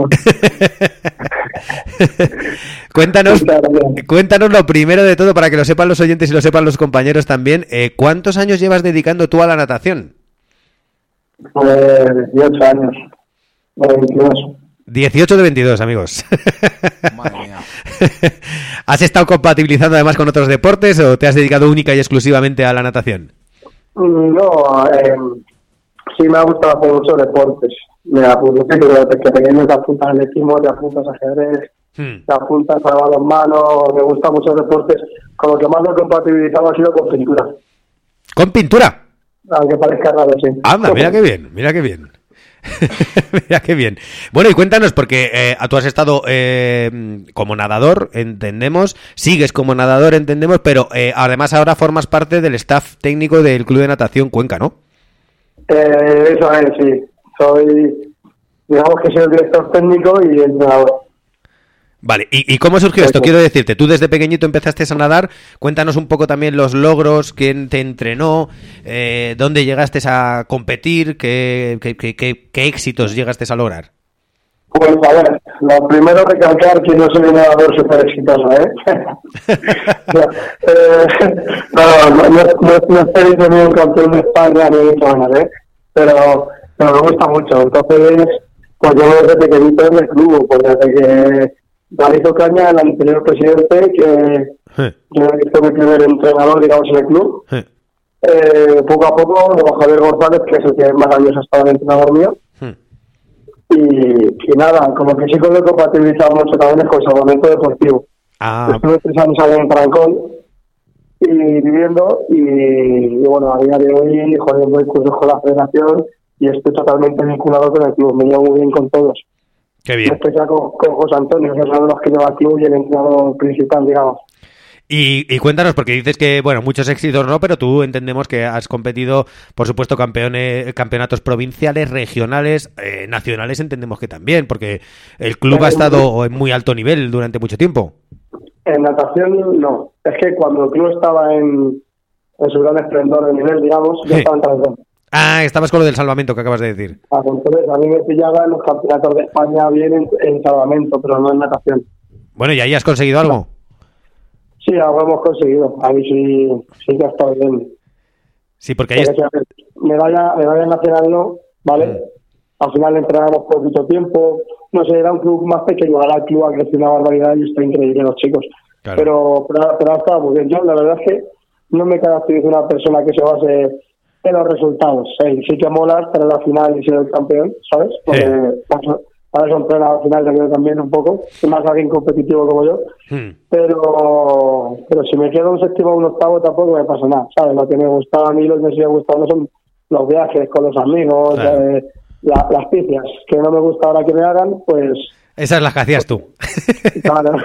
Cuéntanos, cuéntanos lo primero de todo para que lo sepan los oyentes y lo sepan los compañeros también. Eh, ¿Cuántos años llevas dedicando tú a la natación? Pues dieciocho años. O veintidós. dieciocho de veintidós, amigos. Madre mía. ¿Has estado compatibilizando además con otros deportes o te has dedicado única y exclusivamente a la natación? Mm, No, eh, sí me ha gustado hacer muchos deportes. Me apunto que desde que pequeño te apuntas al equimo, te apuntas a ajedrez, Hmm. te apuntas a balonmano, me gustan muchos deportes. Con lo que más lo he compatibilizado ha sido con pintura. ¿Con pintura? Aunque parezca raro, sí. Anda, mira qué bien, mira qué bien. Mira qué bien. Bueno, y cuéntanos, porque eh, tú has estado eh, como nadador, entendemos, sigues como nadador, entendemos, pero eh, además ahora formas parte del staff técnico del Club de Natación Cuenca, ¿no? Eh, eso es, sí. Soy, digamos que soy el director técnico y el entrenador. Vale, ¿y, y cómo surgió esto? Eso. Quiero decirte, tú desde pequeñito empezaste a nadar, cuéntanos un poco también los logros, quién te entrenó, eh, dónde llegaste a competir, qué, qué, qué, qué- qué éxitos llegaste a lograr. Pues a ver, lo primero recalcar que no soy un nadador súper exitoso, ¿eh? eh no, no, no, no, no estoy ni un campeón de España ni mucho menos, ¿eh? Pero, pero me gusta mucho. Entonces, pues yo desde pequeñito en el club, pues desde que David Caña, el anterior presidente, que Eh, yo fue mi primer entrenador, digamos, en el club, eh, eh, poco a poco, luego Javier González, que es el que más años ha estado de entrenador mío, eh. y, y nada, como que sí que lo he compatibilizado mucho también es con el salvamento deportivo. Ah, Estuve tres años allá en Trancón y viviendo y, y bueno, a día de hoy, joder, voy cursos con la federación y estoy totalmente vinculado con el club, me llevo muy bien con todos. Qué bien. En especial con, con José Antonio, que es uno de los que lleva el club y el entrenador principal, digamos. Y, y cuéntanos, porque dices que, bueno, muchos éxitos no, pero tú entendemos que has competido, por supuesto, campeones, campeonatos provinciales, regionales, eh, nacionales, entendemos que también, porque el club ha estado en muy alto nivel durante mucho tiempo. En natación, no. Es que cuando el club estaba en, en su gran esplendor de nivel, digamos, yo Sí. estaba en transición. Ah, estabas con lo del salvamento que acabas de decir. Ah, entonces, a mí me pillaba en los campeonatos de España bien en, en salvamento, pero no en natación. Bueno, ¿y ahí has conseguido algo? Sí, algo hemos conseguido. A mí sí, sí que ha estado bien. Sí, porque ahí... Porque, es- o sea, medalla, medalla nacional no, ¿vale? Mm. Al final entrenábamos poquito tiempo. No sé, era un club más pequeño. Ahora el club ha crecido una barbaridad y está increíble los chicos. Claro. Pero, pero, pero ha estado muy bien. Yo la verdad es que no me caracterizo una persona que se base en los resultados. Sí, sí que mola estar en la final y ser el campeón, ¿sabes? Porque Sí. para, para eso entrenar al final también, también un poco. Y más alguien competitivo como yo. Hmm. Pero pero si me quedo un séptimo o un octavo tampoco me pasa nada, ¿sabes? Lo que me gustaba a mí, lo que me sigue gustando son los viajes con los amigos, Claro. eh, la- las picias, que no me gusta ahora que me hagan, pues Esas las que hacías tú. claro.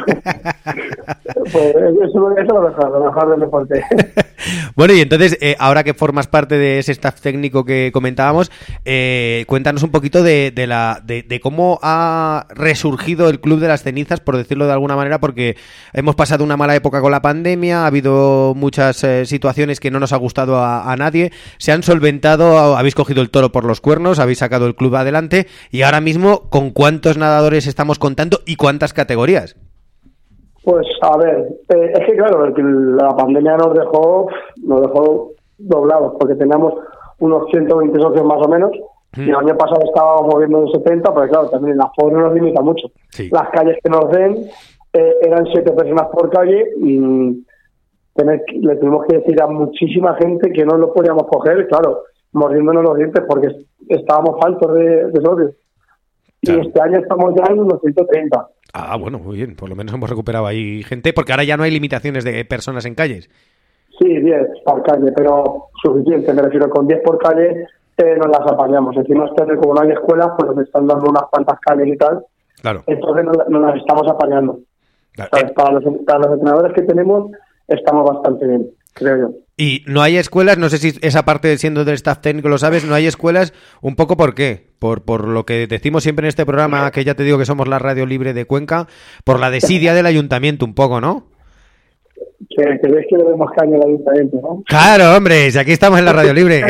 Pues eso, eso es lo mejor, lo mejor del deporte. Bueno, y entonces, eh, ahora que formas parte de ese staff técnico que comentábamos, eh, cuéntanos un poquito de, de, la, de, de cómo ha resurgido el Club de las Cenizas, por decirlo de alguna manera, porque hemos pasado una mala época con la pandemia, ha habido muchas eh, situaciones que no nos ha gustado a, a nadie, se han solventado, habéis cogido el toro por los cuernos, habéis sacado el club adelante, y ahora mismo, ¿con cuántos nadadores estamos contando y cuántas categorías? Pues a ver, eh, es que claro, el que la pandemia nos dejó, nos dejó doblados, porque teníamos unos ciento veinte socios más o menos, Mm. y el año pasado estábamos moviendo en setenta, pero claro, también el aforo nos limita mucho. Sí. Las calles que nos den eh, eran siete personas por calle, y tener, le tuvimos que decir a muchísima gente que no lo podíamos coger, claro, mordiéndonos los dientes porque estábamos faltos de, de socios. Claro. Y este año estamos ya en unos ciento treinta. Ah, bueno, muy bien, por lo menos hemos recuperado ahí gente, porque ahora ya no hay limitaciones de personas en calles. Sí, diez por calle, pero suficiente, me refiero, con diez por calle eh, nos las apañamos. Encima este año, como no hay escuelas, pues nos están dando unas cuantas calles y tal, Claro. entonces nos, nos las estamos apañando. Claro. ¿Sabes? Eh, Para, los, para los entrenadores que tenemos estamos bastante bien, creo yo. Y no hay escuelas, no sé si esa parte siendo del staff técnico lo sabes, no hay escuelas, un poco ¿por qué? Por, por lo que decimos siempre en este programa, que ya te digo que somos la radio libre de Cuenca, por la desidia del ayuntamiento un poco, ¿no? Que, que ves que le demos caña al ayuntamiento, ¿no? Claro, hombre, si aquí estamos en la radio libre.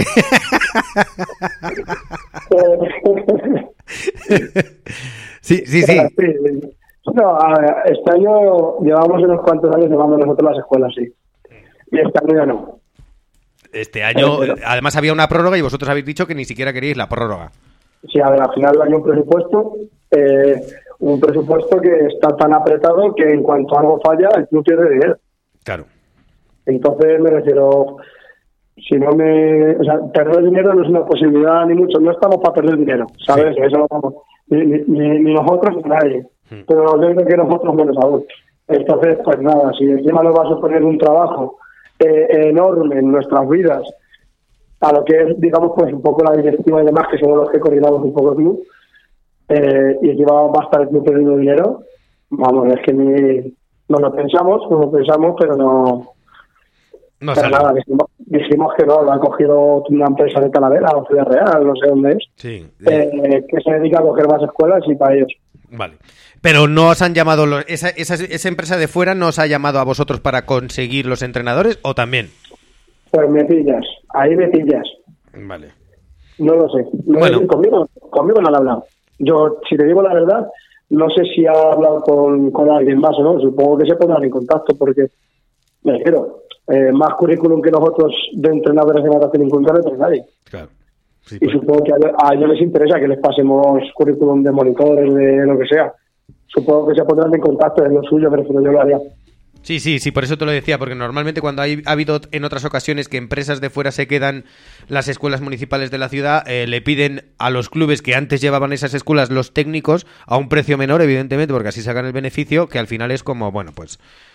Sí, sí, sí. No, a ver, este año llevamos unos cuantos años llevando nosotros las escuelas, sí. Y este año ya no. Este año, además había una prórroga y vosotros habéis dicho que ni siquiera queréis la prórroga. Sí, a ver, al final hay un presupuesto, eh, un presupuesto que está tan apretado que en cuanto algo falla, el club pierde dinero. Claro. Entonces me refiero, si no me, o sea, perder dinero no es una posibilidad ni mucho, no estamos para perder dinero, ¿sabes? Sí. Eso no vamos, ni, ni, ni- ni nosotros ni nadie, Hmm. pero yo creo que nosotros menos aún. Entonces, pues nada, si encima nos va a suponer un trabajo eh, enorme en nuestras vidas, a lo que es, digamos, pues un poco la directiva y demás, que somos los que coordinamos un poco el club, eh, y encima va a estar el club perdiendo dinero, vamos, es que ni, no lo pensamos, no lo pensamos, pero no... No Pero sale. nada, dijimos, dijimos que no, lo ha cogido una empresa de Talavera o Ciudad Real, no sé dónde es, Sí. eh, que se dedica a coger más escuelas y para ellos. Vale. Pero no os han llamado, los- esa, esa, esa empresa de fuera no os ha llamado a vosotros para conseguir los entrenadores o también. Pues me pillas, ahí me pillas, Vale. no lo sé. No, Bueno. conmigo, conmigo no lo ha hablado. Yo, si te digo la verdad, no sé si ha hablado con, con alguien más o no, supongo que se pondrán en contacto porque, me refiero, eh, más currículum que nosotros de entrenadores de natación en Cuenca no tiene nadie. Claro. Sí, Y pues- supongo que a ellos, a ellos les interesa que les pasemos currículum de monitores, de lo que sea. Supongo que se pondrán en contacto, es lo suyo, pero yo lo haría. Sí, sí, sí, por eso te lo decía, porque normalmente cuando hay, ha habido en otras ocasiones que empresas de fuera se quedan las escuelas municipales de la ciudad, eh, le piden a los clubes que antes llevaban esas escuelas los técnicos a un precio menor, evidentemente, porque así sacan el beneficio, que al final es como, bueno, pues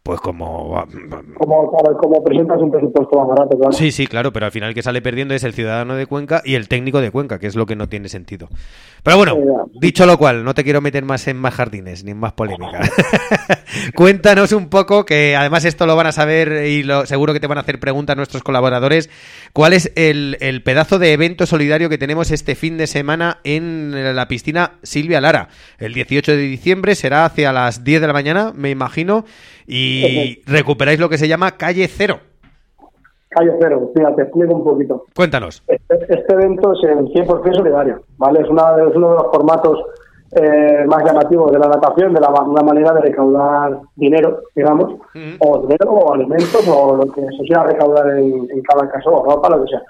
Pues como... Como, claro, como presentas un presupuesto más barato, claro. Sí, sí, claro, pero al final el que sale perdiendo es el ciudadano de Cuenca y el técnico de Cuenca, que es lo que no tiene sentido. Pero bueno, dicho lo cual, no te quiero meter más en más jardines, ni en más polémica. Cuéntanos un poco, que además esto lo van a saber y lo, seguro que te van a hacer preguntas nuestros colaboradores, ¿cuál es el, el pedazo de evento solidario que tenemos este fin de semana en la piscina Silvia Lara? El dieciocho de diciembre será hacia las diez de la mañana, me imagino, y recuperáis lo que se llama Calle Cero. Calle Cero, mira, te explico un poquito. Cuéntanos. Este, este evento es el cien por ciento solidario, ¿vale? Es, una, es uno de los formatos eh, más llamativos de la natación, de la, una manera de recaudar dinero, digamos, uh-huh. o dinero, o alimentos, o lo que se quiera recaudar en, en cada caso, o ropa, lo que sea.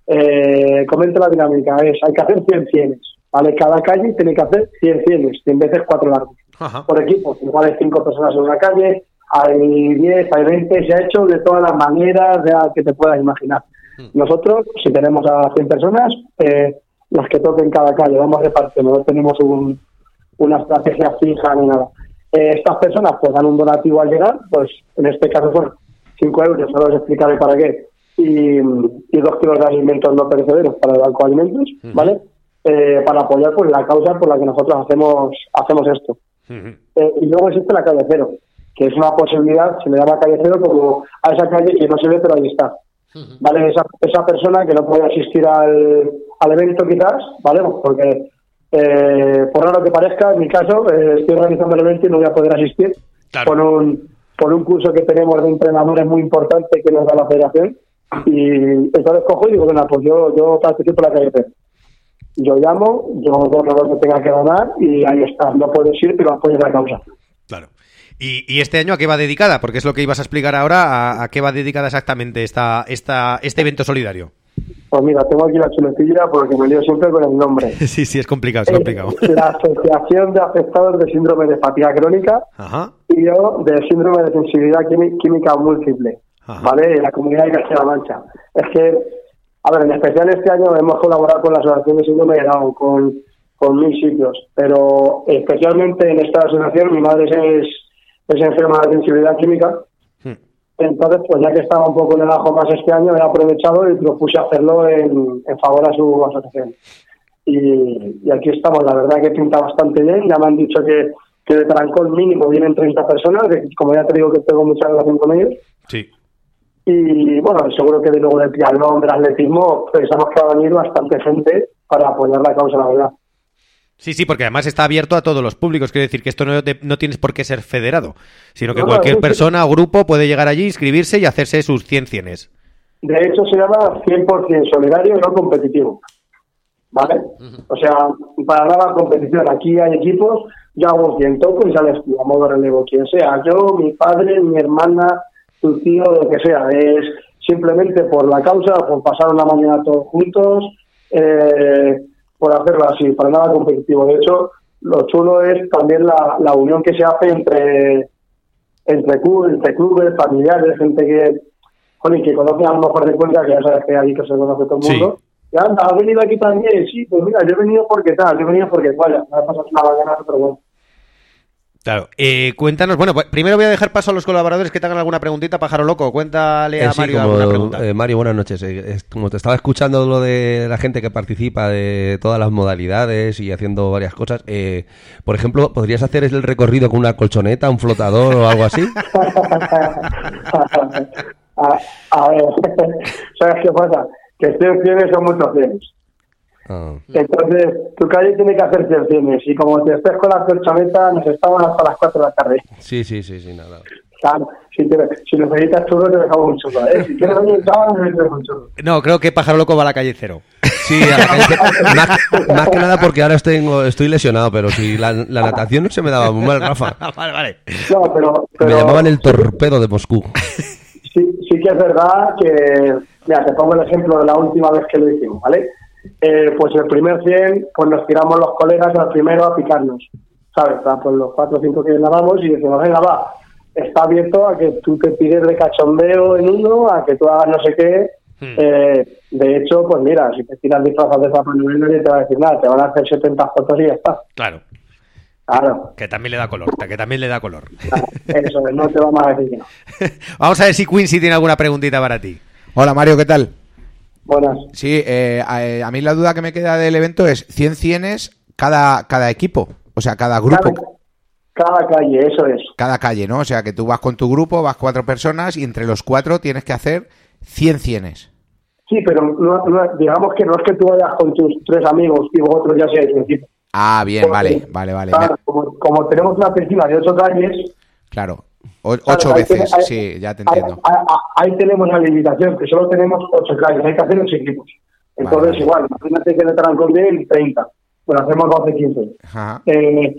Eh, comento la dinámica, es, hay que hacer cien cienes, ¿vale? Cada calle tiene que hacer cien cienes, cien veces cuatro largos. Uh-huh. Por equipo, igual hay cinco personas en una calle, hay diez, hay veinte, se ha hecho de todas las maneras de que te puedas imaginar. Uh-huh. Nosotros, si tenemos a cien personas, eh, las que toquen cada calle, vamos repartiendo, no tenemos un, una estrategia fija ni nada. Eh, estas personas pues dan un donativo al llegar, pues en este caso son cinco euros, ahora os explicaré para qué, y, y dos kilos de alimentos no perecederos para el Banco de Alimentos, uh-huh. ¿vale? Eh, para apoyar pues la causa por la que nosotros hacemos hacemos esto. Uh-huh. Eh, y luego existe la calle cero, que es una posibilidad, se le llama calle cero como a esa calle que no se ve pero ahí está. Uh-huh. ¿Vale? Esa, esa persona que no puede asistir al, al evento quizás, ¿vale? Porque eh, por raro que parezca, en mi caso, eh, estoy organizando el evento y no voy a poder asistir claro. por un por un curso que tenemos de entrenadores muy importante que nos da la federación, y entonces cojo y digo, bueno, pues yo, yo participo en la calle cero. Yo llamo, yo dono lo que tenga que donar y ahí está, no puedes ir, pero apoyas la causa. Claro. ¿Y, ¿Y este año a qué va dedicada? Porque es lo que ibas a explicar ahora, ¿a, a qué va dedicada exactamente esta, esta, este evento solidario? Pues mira, tengo aquí la chuletilla porque me lío siempre con el nombre. Sí, sí, es complicado, es complicado. Eh, la Asociación de Afectados de Síndrome de Fatiga Crónica. Ajá. Y yo de Síndrome de Sensibilidad Química Múltiple. Ajá. ¿Vale? En la Comunidad de Castilla-La Mancha. Es que, a ver, en especial este año hemos colaborado con la Asociación de Síndrome de Down, con, con mil sitios, pero especialmente en esta asociación mi madre es, es enferma de sensibilidad química. Hmm. Entonces, pues ya que estaba un poco en el ajo más este año, he aprovechado y propuse hacerlo en, en favor a su asociación. Y, y aquí estamos, la verdad que pinta bastante bien. Ya me han dicho que, que de Trancón mínimo vienen treinta personas, que, como ya te digo que tengo mucha relación con ellos. Sí. Y bueno, seguro que de luego del triatlón, del atletismo, pensamos que va a venir bastante gente para apoyar la causa, la verdad. Sí, sí, porque además está abierto a todos los públicos. Quiero decir que esto no, te, no tienes por qué ser federado, sino que no, cualquier no, persona o grupo puede llegar allí, inscribirse y hacerse sus cien cienes. De hecho, se llama cien por ciento solidario y no competitivo. ¿Vale? Uh-huh. O sea, para nada competición. Aquí hay equipos, yo hago cien toco y sales tú, a modo relevo. Quien sea, yo, mi padre, mi hermana, tu tío, lo que sea. Es simplemente por la causa, por pasar una mañana todos juntos, eh... por hacerlo así, para nada competitivo. De hecho, lo chulo es también la, la unión que se hace entre entre clubes, entre clubes, familiares, gente que, joder, que conoce a lo mejor de Cuenca, que ya sabes que allí que se conoce todo el mundo. Sí. Y anda, ¿has venido aquí también? Sí, pues mira, yo he venido porque tal, yo he venido porque vaya, me ha pasado una mañana, pero bueno. Claro, eh, cuéntanos, bueno, pues primero voy a dejar paso a los colaboradores que te hagan alguna preguntita, Pájaro Loco, cuéntale a eh, sí, Mario como, alguna pregunta. Eh, Mario, buenas noches, eh, es, como te estaba escuchando lo de la gente que participa de todas las modalidades y haciendo varias cosas, eh, por ejemplo, ¿podrías hacer el recorrido con una colchoneta, un flotador o algo así? a, a ver, ¿sabes qué pasa? Que cien cienes son muchos cienes. Oh. Entonces, tu calle tiene que hacer cien cienes y como te estés con la colchoneta nos estamos hasta las cuatro de la tarde. Sí, sí, sí, sí, nada. Claro, si, te, si necesitas churro te dejamos un churro, ¿eh? Si quieres venir el sábado necesitas un churro. No, creo que Pájaro Loco va a la calle cero. Sí, a la calle cero. Más, más que nada porque ahora estoy, estoy lesionado, pero si la, la natación no se me daba muy mal, Rafa. Vale, vale. No, pero, pero... Me llamaban el torpedo de Moscú. Sí, sí que es verdad que... Mira, te pongo el ejemplo de la última vez que lo hicimos, ¿vale? Eh, pues el primer cien, pues nos tiramos los colegas al primero a picarnos, ¿sabes? O sea, pues los cuatro o cinco que nadamos y decimos, venga, va, está abierto a que tú te tires de cachondeo en uno, a que tú hagas no sé qué. Hmm. Eh, de hecho, pues mira, si te tiras disfrazas de Papá Noel nadie te va a decir nada, te van a hacer setenta fotos y ya está. Claro. Claro. Que también le da color, que también le da color. Claro, eso, no te vamos a decir que no. Vamos a ver si Quincy tiene alguna preguntita para ti. Hola Mario, ¿qué tal? Buenas. Sí, eh, a, a mí la duda que me queda del evento es cien cienes cada, cada equipo, o sea, cada grupo. Cada, cada calle, eso es. Cada calle, ¿no? O sea, que tú vas con tu grupo, vas cuatro personas y entre los cuatro tienes que hacer cien cienes. Sí, pero no, no, digamos que no es que tú vayas con tus tres amigos y vosotros ya seáis un equipo. Ah, bien, Porque, vale, vale, vale. Claro, como, como tenemos una piscina de ocho calles... Claro, o, claro, ocho ahí veces, ten, ahí, sí, ya te ahí, entiendo. Ahí, ahí tenemos la limitación, que solo tenemos ocho calles, hay que hacer ocho equipos. Entonces, vale, vale. igual, imagínate que de Trancón de treinta, pues hacemos doce, quince. Ajá. Eh,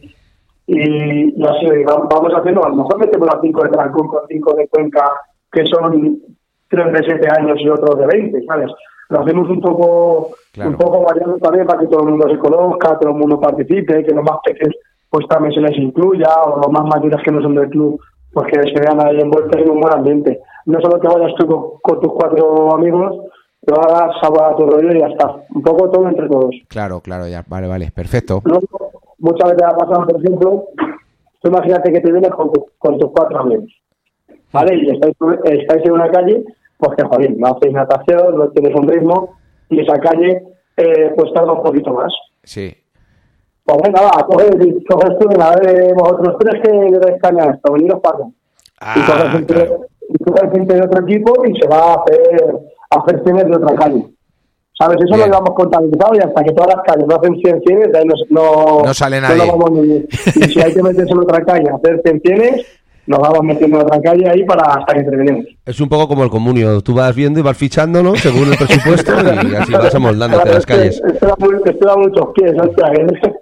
y, y así vamos haciendo, a lo mejor metemos a cinco de Trancón con cinco de Cuenca, que son tres de siete años y otros de veinte, ¿sabes? Lo hacemos un poco Claro. un poco variado también para que todo el mundo se conozca, todo el mundo participe, que los más pequeños pues también se les incluya, o los más mayores que no son del club, pues que se vean ahí envueltos en un buen ambiente. No solo que vayas tú con, con tus cuatro amigos, te hagas a tu rollo y ya está. Un poco todo entre todos. Claro, claro, ya, vale, vale, perfecto. Luego, muchas veces ha pasado, por ejemplo, tú imagínate que te vienes con, tu, con tus cuatro amigos, ¿vale? Y estáis, estáis en una calle, pues que joder, no hacéis natación, no tienes un ritmo, y esa calle eh, pues tarda un poquito más. Sí. Pues venga, va, coges, coges tú, venga, de vosotros tres que le dais caña a esto, veniros para acá. Ah, y coges gente, claro. y coges gente de otro equipo y se va a hacer, a hacer cienes de otra calle. ¿Sabes? Eso Bien. lo llevamos contabilizado y hasta que todas las calles no hacen cien cienes, de ahí no, no, No sale no nadie. nos vamos muy bien. Y si hay que meterse en otra calle a hacer cien cienes, nos vamos metiendo en otra calle ahí para hasta que terminemos. Es un poco como el comunio. Tú vas viendo y vas fichando, ¿no? Según el presupuesto y así vas amoldándote Claro, las calles. Esto, esto, da, muy, esto da muchos pies, hostia, ¿eh?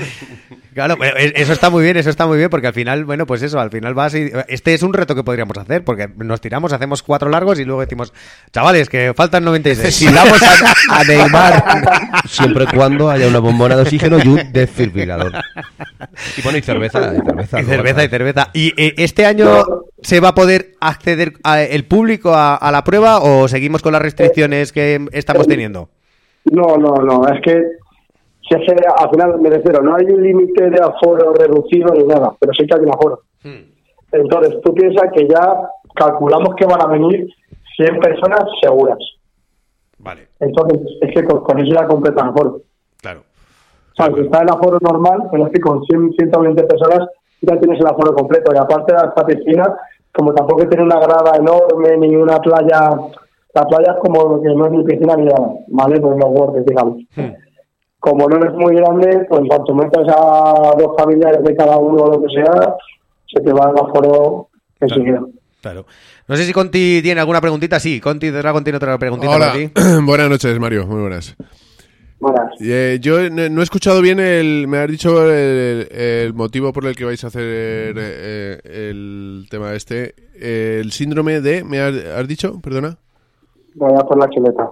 Claro, pero eso está muy bien, eso está muy bien, porque al final, bueno, pues eso, al final vas y... Este es un reto que podríamos hacer, porque nos tiramos, hacemos cuatro largos y luego decimos, chavales, que faltan noventa y seis. Necesitamos a, a Neymar siempre y cuando haya una bombona de oxígeno y un desfibrilador. Y bueno, y cerveza, y cerveza. Y ¿no? cerveza, y cerveza. ¿Y eh, este año se va a poder acceder a, el público a, a la prueba o seguimos con las restricciones que estamos teniendo? No, no, no, es que... Si es que al final me refiero, no hay un límite de aforo reducido ni nada, pero sí que hay un aforo. Hmm. Entonces, tú piensas que ya calculamos que van a venir cien personas seguras. Vale. Entonces, es que con, con eso ya completan aforo. Claro. O sea, que está el aforo normal, pero es que con cien, ciento veinte personas ya tienes el aforo completo. Y aparte de esta piscina, como tampoco tiene una grada enorme ni una playa, la playa es como que no es ni piscina ni nada, ¿vale? Pues los bordes, digamos. Hmm. Como no es muy grande, pues en cuanto metas a dos familiares de cada uno o lo que sea, se te va el aforo enseguida. Claro, claro. No sé si Conti tiene alguna preguntita. Sí, Conti Dragon tiene otra preguntita Hola. para ti. Buenas noches, Mario. Muy buenas. Buenas. Eh, yo no, no he escuchado bien el... Me has dicho el, el motivo por el que vais a hacer eh, el tema este. El síndrome de... ¿Me has, has dicho? Perdona. Voy a por la chuleta.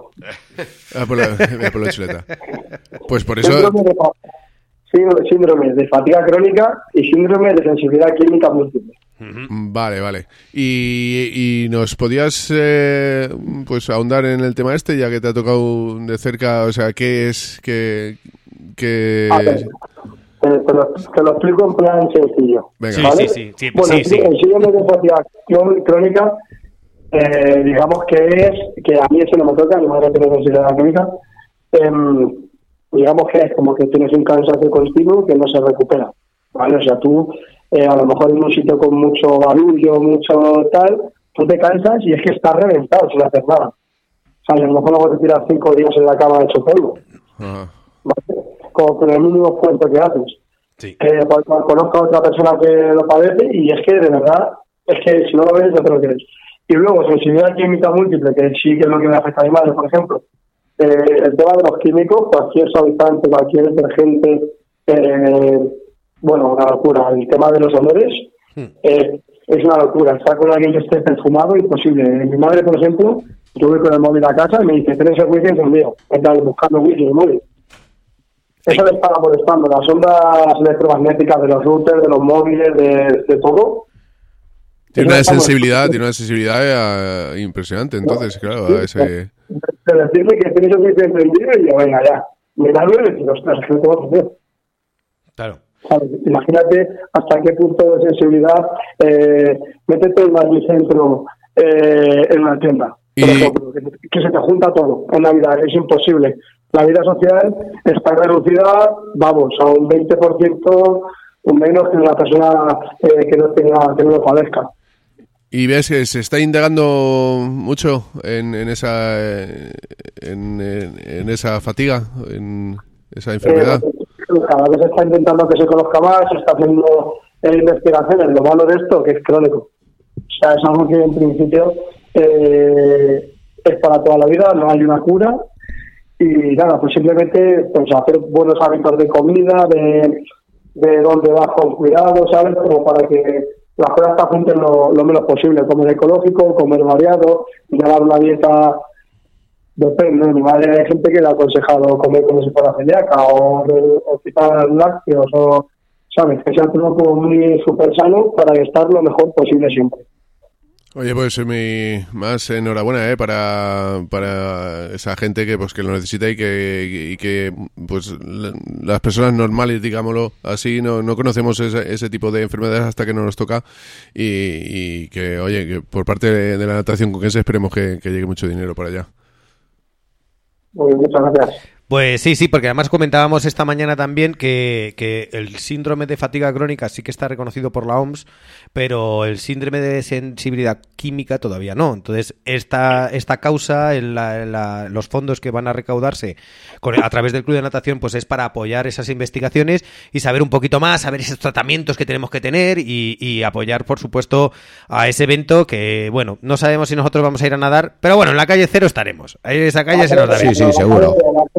Ah, por la, por la chuleta. Pues por eso... Síndrome de, síndrome de fatiga crónica y síndrome de sensibilidad química múltiple. Vale, vale. ¿Y, y nos podías eh, pues ahondar en el tema este, ya que te ha tocado de cerca? O sea, ¿qué es? ¿Qué...? qué... A ver, te, te, lo, te lo explico en plan sencillo. Venga. Sí, ¿vale? sí, sí, sí, Bueno, sí, sí. el síndrome de fatiga crónica... Eh, digamos que es, que a mí eso no me toca, mi madre tiene sensibilidad química, eh, digamos que es como que tienes un cansancio continuo que no se recupera, ¿vale? O sea, tú eh, a lo mejor en un sitio con mucho barullo, mucho tal, tú te cansas y es que estás reventado sin hacer nada. O sea, y a lo mejor luego te tiras cinco días en la cama hecho polvo, Ajá. ¿vale? Como con el mínimo esfuerzo que haces. Sí. Eh, pues, pues, conozco a otra persona que lo padece y es que de verdad, es que si no lo ves no te lo crees. Y luego, sensibilidad química múltiple, que sí que es lo que me afecta a mi madre, por ejemplo. Eh, el tema de los químicos, cualquier suavizante, cualquier detergente, eh, bueno, una locura. El tema de los olores eh, es una locura. Estar con alguien que esté perfumado, imposible. Mi madre, por ejemplo, yo voy con el móvil a casa y me dice, ¿tienes el wifi encendido? Está buscando wifi en el móvil. Eso le está molestando. Las ondas electromagnéticas de los routers, de los móviles, de, de todo. Tiene una sensibilidad, tiene una sensibilidad uh, impresionante, entonces, claro, a ese... De decirme que tienes un wifi encendido y yo, venga, ya. Me da nueve y ostras, ¿qué te vas a hacer? Claro. ¿sabes? Imagínate hasta qué punto de sensibilidad eh, métete en Madrid Centro eh, en una tienda, por Y- ejemplo, que, que se te junta todo en Navidad, es imposible. La vida social está reducida, vamos, a un veinte por ciento o menos que una persona eh, que no tenga, que no lo padezca. Y ves que se está indagando mucho en, en esa eh, en, en- en esa fatiga, en esa enfermedad. Eh, cada vez se está intentando que se conozca más, se está haciendo eh, investigaciones. Lo malo de esto que es crónico. O sea, es algo que en principio eh, es para toda la vida, no hay una cura. Y nada, pues simplemente pues hacer buenos hábitos de comida, de, de dónde vas con cuidado, ¿sabes? Como para que las cosas te apunten lo, lo menos posible. Comer ecológico, comer variado, llevar una dieta. Depende, mi madre hay gente que le ha aconsejado comer como si fuera celíaca o, o quitar lácteos o, ¿sabes? Que sea todo como muy súper sano para estar lo mejor posible siempre. Oye, pues mi más enhorabuena, eh, para, para esa gente que pues que lo necesita y que y que pues la- las personas normales, digámoslo así, no, no conocemos ese, ese tipo de enfermedades hasta que no nos toca y, y que oye, que por parte de, de la natación conquense esperemos que, que llegue mucho dinero para allá. Muy bien, muchas gracias. Pues sí, sí, porque además comentábamos esta mañana también que, que el síndrome de fatiga crónica sí que está reconocido por la O M S, pero el síndrome de sensibilidad química todavía no. Entonces, esta, esta causa, el- la- la- los fondos que van a recaudarse con, a través del Club de Natación, pues es para apoyar esas investigaciones y saber un poquito más, saber esos tratamientos que tenemos que tener y, y apoyar, por supuesto, a ese evento que, bueno, no sabemos si nosotros vamos a ir a nadar, pero bueno, en la calle cero estaremos. Ahí en esa calle se nos da bien. Sí, sí, seguro.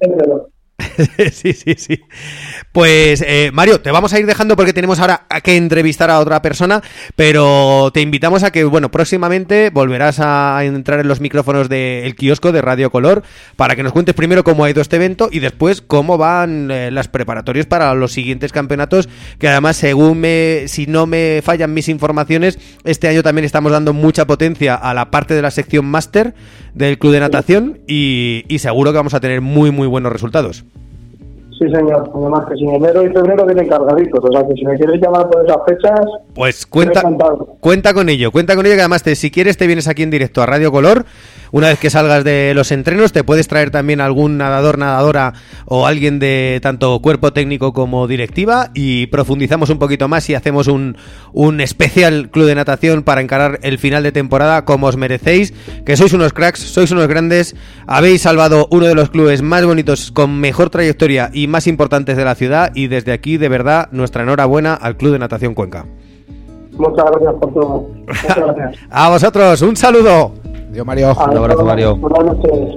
Sí, sí, sí. Pues, eh, Mario, te vamos a ir dejando porque tenemos ahora que entrevistar a otra persona, pero te invitamos a que, bueno, próximamente volverás a entrar en los micrófonos del kiosco de Radio Color para que nos cuentes primero cómo ha ido este evento y después cómo van eh, las preparatorios para los siguientes campeonatos, que además, según me, si no me fallan mis informaciones, este año también estamos dando mucha potencia a la parte de la sección máster del Club de Natación y, y seguro que vamos a tener muy, muy buenos resultados. Sí, señor. Además que si enero y febrero vienen cargaditos. O sea, que si me quieres llamar por esas fechas, Pues cuenta, encantado. cuenta con ello, cuenta con ello que además te, si quieres te vienes aquí en directo a Radio Color. Una vez que salgas de los entrenos te puedes traer también algún nadador, nadadora o alguien de tanto cuerpo técnico como directiva y profundizamos un poquito más y hacemos un, un especial Club de Natación para encarar el final de temporada como os merecéis, que sois unos cracks, sois unos grandes, habéis salvado uno de los clubes más bonitos, con mejor trayectoria y más importantes de la ciudad y desde aquí de verdad nuestra enhorabuena al Club de Natación Cuenca. Muchas gracias por todo. Muchas gracias. A vosotros, un saludo. Adiós, Mario. Hasta abrazo, luego. Mario. Buenas noches.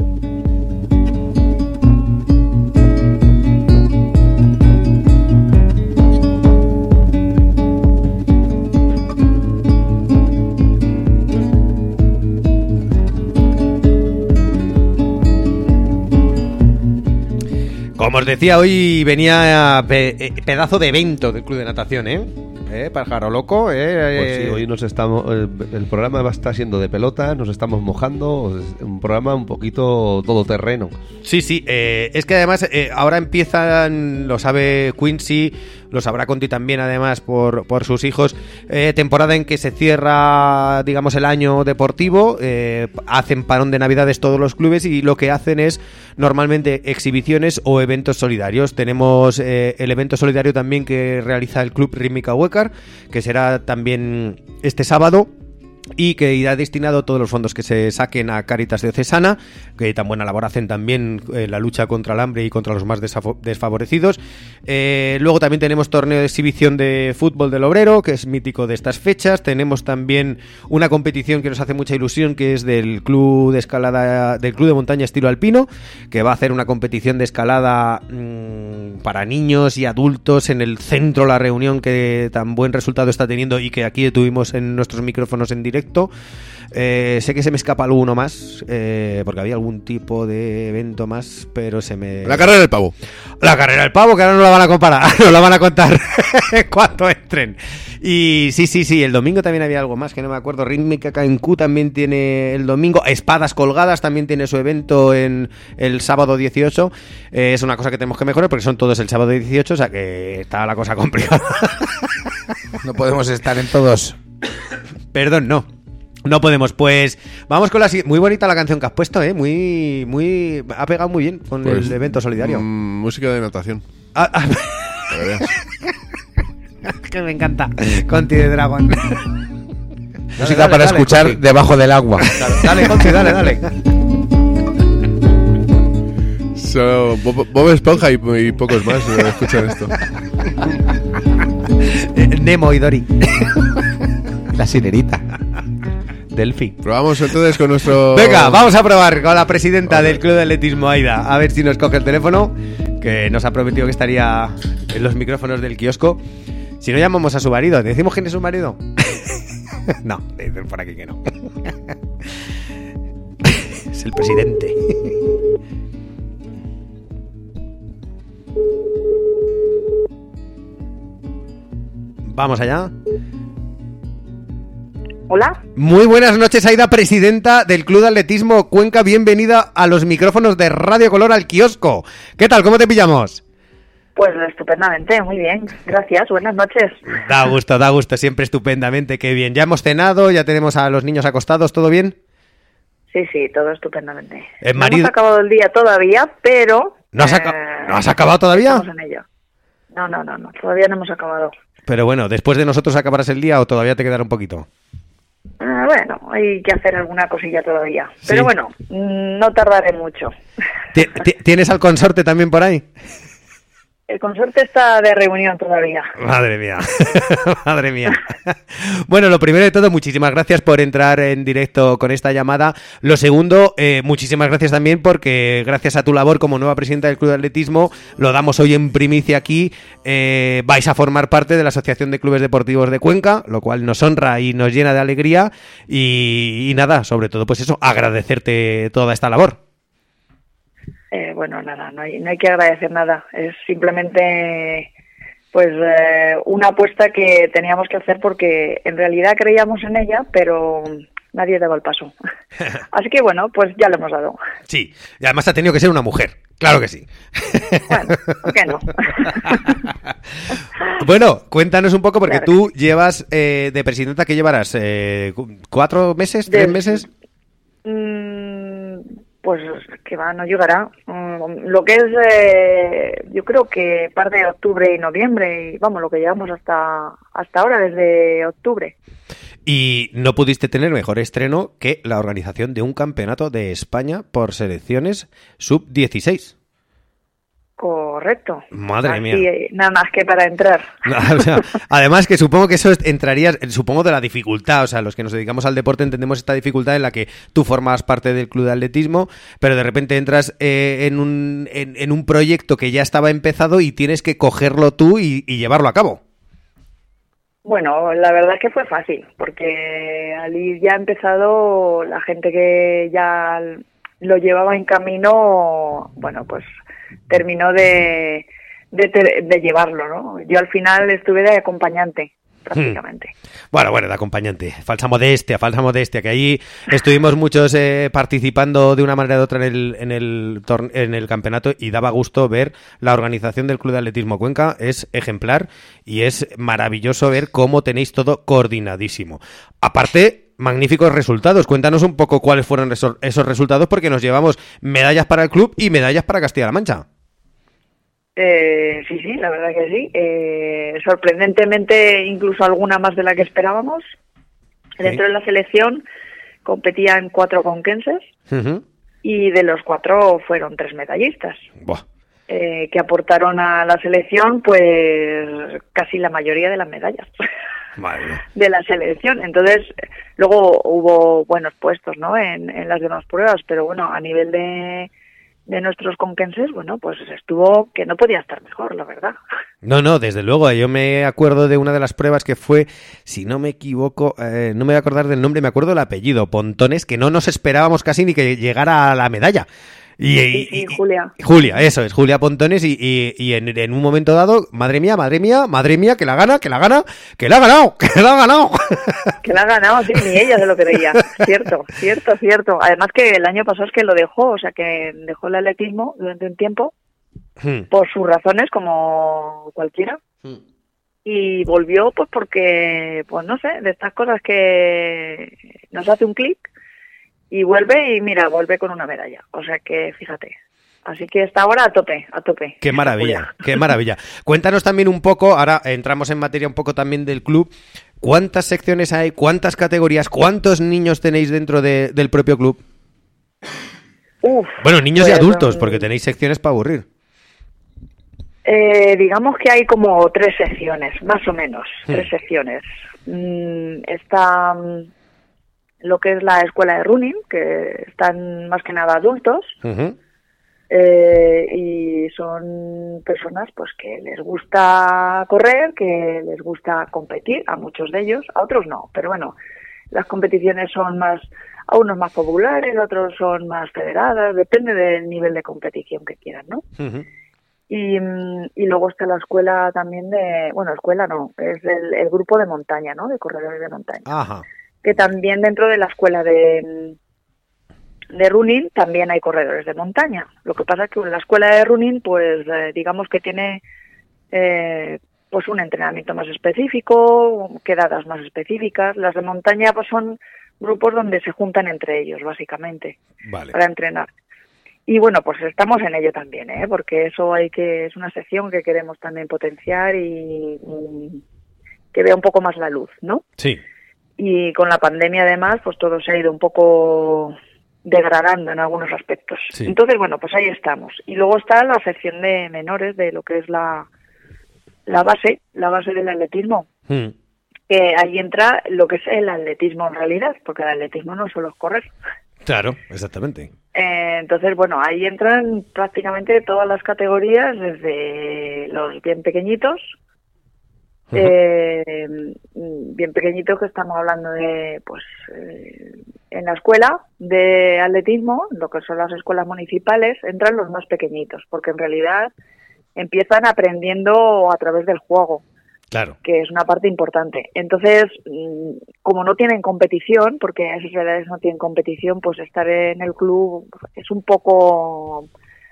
Como os decía, hoy venía pe- eh, pedazo de evento del Club de Natación, ¿eh? ¿Eh? Pájaro loco, ¿eh? Pues sí, hoy nos estamos el, el programa va a estar siendo de pelota, nos estamos mojando, es un programa un poquito todoterreno. Sí, sí, eh, es que además eh, ahora empiezan, lo sabe Quincy, lo sabrá Conti también además por, por sus hijos, eh, temporada en que se cierra, digamos, el año deportivo, eh, hacen parón de navidades todos los clubes y lo que hacen es normalmente exhibiciones o eventos solidarios. Tenemos eh, el evento solidario también que realiza el Club Rítmica Huécar, que será también este sábado, y que irá destinado todos los fondos que se saquen a Cáritas Diocesana, que tan buena labor hacen también en la lucha contra el hambre y contra los más desfavo- desfavorecidos. Eh, luego también tenemos torneo de exhibición de fútbol del Obrero, que es mítico de estas fechas. Tenemos también una competición que nos hace mucha ilusión, que es del club de escalada, del club de montaña estilo alpino, que va a hacer una competición de escalada mmm, para niños y adultos en el centro La Reunión, que tan buen resultado está teniendo y que aquí tuvimos en nuestros micrófonos en directo directo. Eh, sé que se me escapa alguno más, eh, porque había algún tipo de evento más, pero se me... La carrera del pavo. La carrera del pavo, que ahora no la van a comparar, no la van a contar cuando entren. Y sí, sí, sí, el domingo también había algo más, que no me acuerdo. Rítmica K en Q también tiene el domingo. Espadas Colgadas también tiene su evento en el sábado dieciocho. Eh, es una cosa que tenemos que mejorar, porque son todos el sábado dieciocho, o sea que está la cosa complicada. No podemos estar en todos. Perdón, no. No podemos, pues vamos con la siguiente. Muy bonita la canción que has puesto, ¿eh? Muy, muy... Ha pegado muy bien con Pues, el evento solidario. mm, música de natación. Ah, ah. Para que veas. Que me encanta. Conti de Dragon. Música dale, para dale, escuchar Conti. debajo del agua. Dale, dale, Conti, dale, dale. So, Bob, Bob Esponja y, y pocos más eh, escuchan esto. Eh, Nemo y Dory. La sirenita. Delphi. Probamos entonces con nuestro... Venga, vamos a probar con la presidenta del Club de Atletismo, Aida. A ver si nos coge el teléfono, que nos ha prometido que estaría en los micrófonos del kiosco. Si no, llamamos a su marido. ¿Decimos quién es su marido? No, dicen por aquí que no. Es el presidente. Vamos allá. Hola. Muy buenas noches, Aida, presidenta del Club de Atletismo Cuenca. Bienvenida a los micrófonos de Radio Color al kiosco. ¿Qué tal? ¿Cómo te pillamos? Pues estupendamente, muy bien. Gracias, buenas noches. Da gusto, da gusto, siempre estupendamente, qué bien. Ya hemos cenado, ya tenemos a los niños acostados, ¿todo bien? Sí, sí, todo estupendamente. El No marido- hemos acabado el día todavía, pero... ¿No has, eh, aca- ¿No has acabado todavía? Estamos en ello. No, no, no, no, todavía no hemos acabado. Pero bueno, después de nosotros acabarás el día o todavía te quedará un poquito. Eh, bueno, hay que hacer alguna cosilla todavía. Sí. Pero bueno, mm, no tardaré mucho. ¿Ti- ti- ¿Tienes al consorte también por ahí? El consorte está de reunión todavía. Madre mía, madre mía. Bueno, lo primero de todo, muchísimas gracias por entrar en directo con esta llamada. Lo segundo, eh, muchísimas gracias también porque gracias a tu labor como nueva presidenta del Club de Atletismo, lo damos hoy en primicia aquí, eh, vais a formar parte de la Asociación de Clubes Deportivos de Cuenca, lo cual nos honra y nos llena de alegría y, y nada, sobre todo pues eso, agradecerte toda esta labor. Eh, bueno, nada, no hay, no hay que agradecer nada. Es simplemente pues eh, una apuesta que teníamos que hacer porque en realidad creíamos en ella, pero nadie daba el paso. Así que bueno, pues ya lo hemos dado. Sí, y además ha tenido que ser una mujer, claro que sí. Bueno, ¿por qué no? Bueno, cuéntanos un poco, porque Claro. tú llevas eh, de presidenta, ¿qué llevarás? Eh, cu- ¿Cuatro meses? ¿Tres De- meses? Mm, pues que va, no llegará. Mm, lo que es, eh, yo creo que parte de octubre y noviembre, y vamos, lo que llevamos hasta, hasta ahora, desde octubre. Y no pudiste tener mejor estreno que la organización de un campeonato de España por selecciones sub dieciséis. Correcto. Madre Así, mía. eh, nada más que para entrar. O sea, además que supongo que eso es- entraría, supongo de la dificultad, o sea, los que nos dedicamos al deporte entendemos esta dificultad en la que tú formas parte del club de atletismo, pero de repente entras eh, en, un, en, en un proyecto que ya estaba empezado y tienes que cogerlo tú y, y llevarlo a cabo. Bueno, la verdad es que fue fácil, porque al ir ya empezado, la gente que ya lo llevaba en camino, bueno, pues terminó de, de, de llevarlo, ¿no? Yo al final estuve de acompañante, prácticamente. Bueno, bueno, de acompañante, falsa modestia, falsa modestia, que ahí estuvimos muchos eh, participando de una manera u otra en el, en, el torne- en el campeonato y daba gusto ver la organización del Club de Atletismo Cuenca, es ejemplar y es maravilloso ver cómo tenéis todo coordinadísimo. Aparte, magníficos resultados, cuéntanos un poco cuáles fueron esos, esos resultados porque nos llevamos medallas para el club y medallas para Castilla-La Mancha. Eh, sí, sí, la verdad que sí. Eh, sorprendentemente, incluso alguna más de la que esperábamos. Sí. Dentro de la selección competían cuatro conquenses Uh-huh. y de los cuatro fueron tres medallistas. Buah. Eh, que aportaron a la selección pues casi la mayoría de las medallas Madre mía. de la selección. Entonces, luego hubo buenos puestos, ¿no? En, en las demás pruebas, pero bueno, a nivel de, de nuestros conquenses, bueno, pues estuvo que no podía estar mejor, la verdad. No, no, desde luego. Yo me acuerdo de una de las pruebas que fue, si no me equivoco, eh, no me voy a acordar del nombre, me acuerdo del apellido, Pontones, que no nos esperábamos casi ni que llegara a la medalla. Y, Sí, y- sí, y- Julia. Julia, eso es, Julia Pontones, y, y- y en, en un momento dado, madre mía, madre mía, madre mía, que la gana, que la gana, que la ha ganado, que la ha ganado. Que la ha ganado, sí, ni ella se lo creía. Cierto, cierto, cierto. Además que el año pasado es que lo dejó, o sea que dejó el atletismo durante un tiempo Hmm. por sus razones, como cualquiera. Y volvió pues porque, pues no sé, de estas cosas que nos hace un clic y vuelve y mira, vuelve con una medalla. O sea que fíjate. Así que está ahora a tope, a tope. Qué maravilla, Julia. qué maravilla. Cuéntanos también un poco, ahora entramos en materia un poco también del club, ¿cuántas secciones hay, cuántas categorías, cuántos niños tenéis dentro de- del propio club? Uf, Bueno, niños y pues, adultos, mm, porque tenéis secciones para aburrir. Eh, digamos que hay como tres secciones, más o menos, Hmm. tres secciones. Mm, está mm, lo que es la escuela de running, que están más que nada adultos, Ujú. eh, y son personas pues que les gusta correr, que les gusta competir, a muchos de ellos, a otros no, pero bueno, las competiciones son más, a unos más populares, a otros son más federadas, depende del nivel de competición que quieran, ¿no? Ujú. Y, mm, y luego está la escuela también de, bueno, escuela no, es el, el grupo de montaña, ¿no? De corredores de montaña. Ajá. Que también dentro de la escuela de, de running también hay corredores de montaña. Lo que pasa es que en la escuela de running, pues eh, digamos que tiene eh, pues un entrenamiento más específico, quedadas más específicas. Las de montaña pues son grupos donde se juntan entre ellos, básicamente, Vale. para entrenar. Y bueno, pues estamos en ello también, ¿eh? Porque eso hay que es una sección que queremos también potenciar y, y que vea un poco más la luz, ¿no? Sí. Y con la pandemia además, pues todo se ha ido un poco degradando en algunos aspectos. Sí. Entonces, bueno, pues ahí estamos. Y luego está la sección de menores de lo que es la, la base, la base del atletismo, Mm. que ahí entra lo que es el atletismo en realidad, porque el atletismo no solo es correr. Claro, exactamente. Eh, entonces, bueno, ahí entran prácticamente todas las categorías, desde los bien pequeñitos, Ujú. eh, bien pequeñitos que estamos hablando de, pues, eh, en la escuela de atletismo, lo que son las escuelas municipales, entran los más pequeñitos, porque en realidad empiezan aprendiendo a través del juego, Claro. que es una parte importante. Entonces, mm, como no tienen competición, porque a esas edades no tienen competición, pues estar en el club es un poco,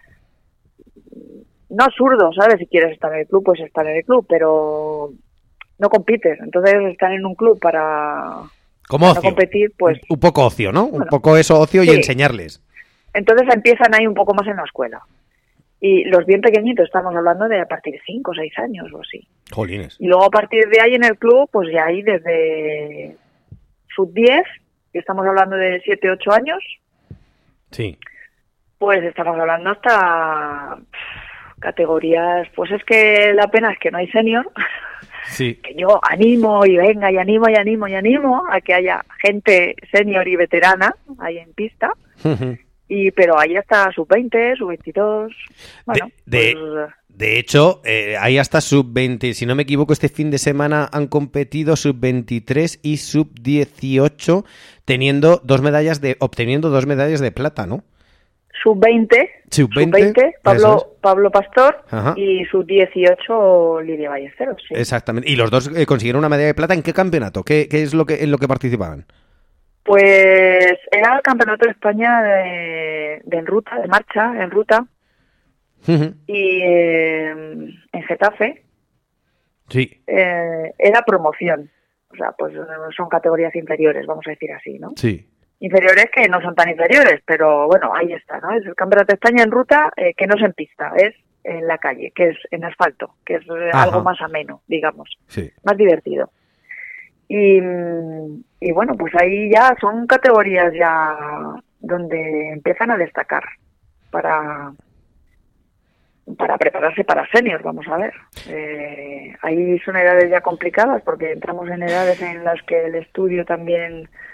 no absurdo, ¿sabes? Si quieres estar en el club, pues estar en el club, pero no compites. Entonces, estar en un club para, Como para no ocio. competir, pues Un poco ocio, ¿no? Un Bueno, poco eso, ocio y sí. enseñarles. entonces empiezan ahí un poco más en la escuela. Y los bien pequeñitos, estamos hablando de a partir de cinco o seis años o así. Jolines. Y luego a partir de ahí en el club, pues ya hay desde sub diez, que estamos hablando de siete ocho años, Sí. pues estamos hablando hasta pff, categorías, pues es que la pena es que no hay senior, Sí. que yo animo y venga y animo y animo y animo a que haya gente senior y veterana ahí en pista, Ujú. y pero ahí hasta sub veinte, sub veintidós, bueno, De- de- pues, De hecho, eh, hay hasta sub veinte, si no me equivoco, este fin de semana han competido sub veintitrés y sub dieciocho, teniendo dos medallas de, obteniendo dos medallas de plata, ¿no? sub veinte, Sub sub veinte, veinte, eso Pablo, Pablo Pastor, Ajá. y sub dieciocho Lidia Ballesteros, sí. Exactamente. Y los dos eh, consiguieron una medalla de plata. ¿En qué campeonato? ¿Qué, qué es lo que en lo que participaban? Pues era el campeonato de España de, de en ruta, de marcha, en ruta, Ujú. y eh, en Getafe Sí, eh, era promoción. O sea, pues son categorías inferiores, vamos a decir así, ¿no? sí. Inferiores que no son tan inferiores, pero bueno, ahí está, ¿no? Es el campeonato de España en ruta, eh, que no es en pista, es en la calle, que es en asfalto, que es eh, Ajá. algo más ameno, digamos, Sí. más divertido. Y, mm, y bueno, pues ahí ya son categorías ya donde empiezan a destacar para para prepararse para senior, vamos a ver. Eh, ahí son edades ya complicadas porque entramos en edades en las que el estudio también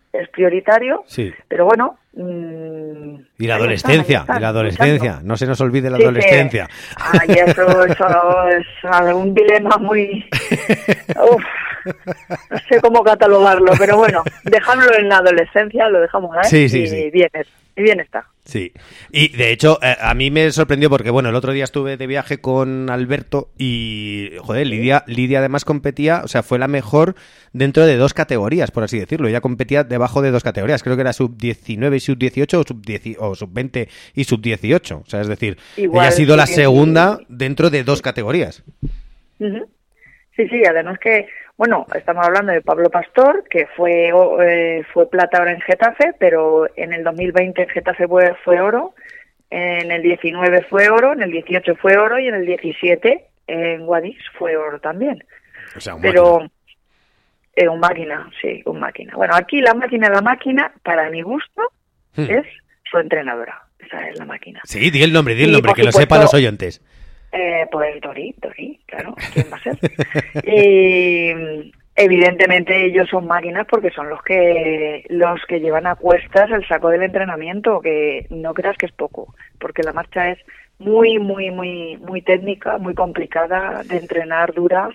es prioritario, Sí. pero bueno... Mmm, Y la adolescencia, y la adolescencia. luchando. No se nos olvide la Sí, adolescencia. que- Ay, eso, eso es un dilema muy... Uf, no sé cómo catalogarlo, pero bueno, dejarlo en la adolescencia, lo dejamos ahí Sí, sí, y sí. bien, es- y bien está. Sí, y de hecho eh, a mí me sorprendió porque, bueno, el otro día estuve de viaje con Alberto y, joder, Lidia, Lidia además competía, o sea, fue la mejor dentro de dos categorías, por así decirlo. Ella competía debajo de dos categorías, creo que era sub diecinueve y sub dieciocho o sub diez, o sub veinte y sub dieciocho. O sea, es decir, Igual, ella ha sido la sub diez. segunda dentro de dos categorías. Ujú. Sí, sí, además que, bueno, estamos hablando de Pablo Pastor, que fue o- eh, fue plata ahora en Getafe, pero en el dos mil veinte en Getafe fue, fue oro, en el diecinueve fue oro, en el dieciocho fue oro y en el diecisiete en Guadix fue oro también. O sea, un Pero máquina. eh, un máquina, sí, un máquina. Bueno, aquí la máquina, la máquina, para mi gusto, Hmm. es su entrenadora. Esa es la máquina. Sí, di el nombre, di el Y, nombre, por que lo supuesto, sepan los oyentes. Eh, pues Dori, Dori, claro, ¿quién va a ser? Y evidentemente ellos son máquinas porque son los que los que llevan a cuestas el saco del entrenamiento, que no creas que es poco, porque la marcha es muy, muy, muy, muy técnica, muy complicada de entrenar, dura,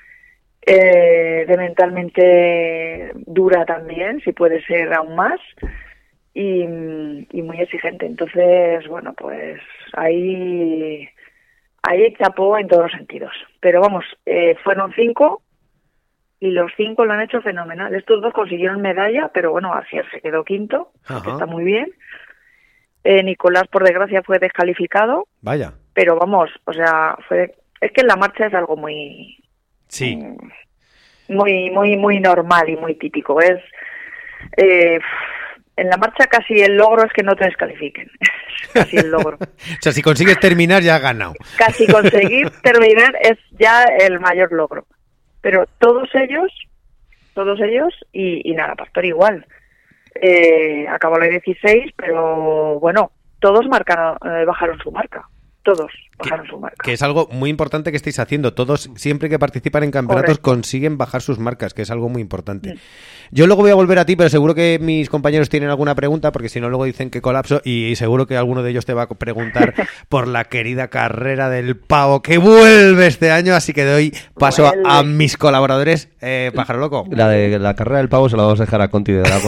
eh, de mentalmente dura también, si puede ser aún más, y, y muy exigente. Entonces, bueno, pues ahí... Ahí chapó en todos los sentidos. Pero vamos, eh, fueron cinco y los cinco lo han hecho fenomenal. Estos dos consiguieron medalla, pero bueno, Asier se quedó quinto, Ajá. que está muy bien. Eh, Nicolás, por desgracia, fue descalificado, Vaya. pero vamos, o sea, fue es que la marcha es algo muy, Sí. muy, muy, muy normal y muy típico. Es eh, en la marcha casi el logro es que no te descalifiquen. Casi el logro. O sea, si consigues terminar ya has ganado. Casi conseguir terminar es ya el mayor logro. Pero todos ellos, todos ellos, y, y nada, Pastor igual. Eh, acabó la dieciséis, pero bueno, todos marcaron, eh, bajaron su marca. Todos bajaron su marca. Que es algo muy importante que estáis haciendo. Todos, siempre que participan en campeonatos, Correcto. consiguen bajar sus marcas, que es algo muy importante. Yo luego voy a volver a ti, pero seguro que mis compañeros tienen alguna pregunta, porque si no luego dicen que colapso, y seguro que alguno de ellos te va a preguntar por la querida carrera del pavo, que vuelve este año, así que doy paso a, Vuelve. a mis colaboradores. Eh, Pájaro Loco. La de la carrera del pavo se la vamos a dejar a Conti de Dragon.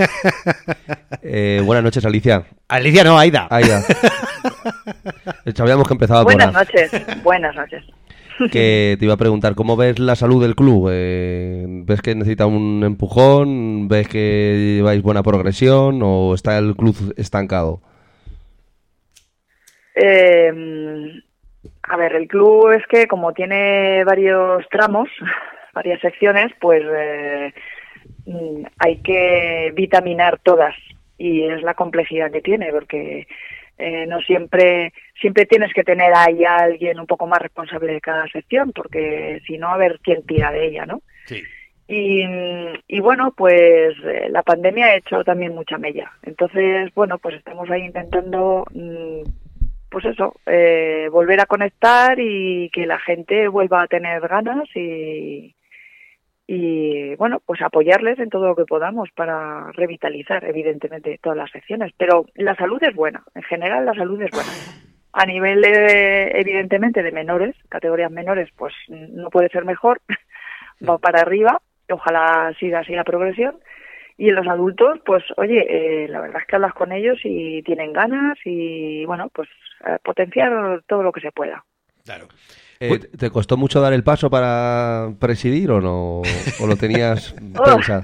eh, buenas noches, Alicia. Alicia no, Aida. Aida. Sabíamos que empezaba por Buenas A. noches, buenas noches. Que te iba a preguntar, ¿cómo ves la salud del club? Eh, ¿Ves que necesita un empujón? ¿Ves que lleváis buena progresión? ¿O está el club estancado? Eh, a ver, el club es que como tiene varios tramos, varias secciones, pues eh, mm, hay que vitaminar todas y es la complejidad que tiene, porque eh, no siempre siempre tienes que tener ahí a alguien un poco más responsable de cada sección, porque si no, a ver quién tira de ella, ¿no? Sí. Y, y bueno, pues eh, la pandemia ha hecho también mucha mella. Entonces, bueno, pues estamos ahí intentando, mm, pues eso, eh, volver a conectar y que la gente vuelva a tener ganas y, y, bueno, pues apoyarles en todo lo que podamos para revitalizar, evidentemente, todas las secciones. Pero la salud es buena, en general la salud es buena. A nivel, de, evidentemente, de menores, categorías menores, pues no puede ser mejor, va para arriba. Ojalá siga así la progresión. Y en los adultos, pues oye, eh, la verdad es que hablas con ellos y tienen ganas y, bueno, pues eh, potenciar todo lo que se pueda. Claro. Eh, ¿Te costó mucho dar el paso para presidir o no? ¿O lo tenías pensado?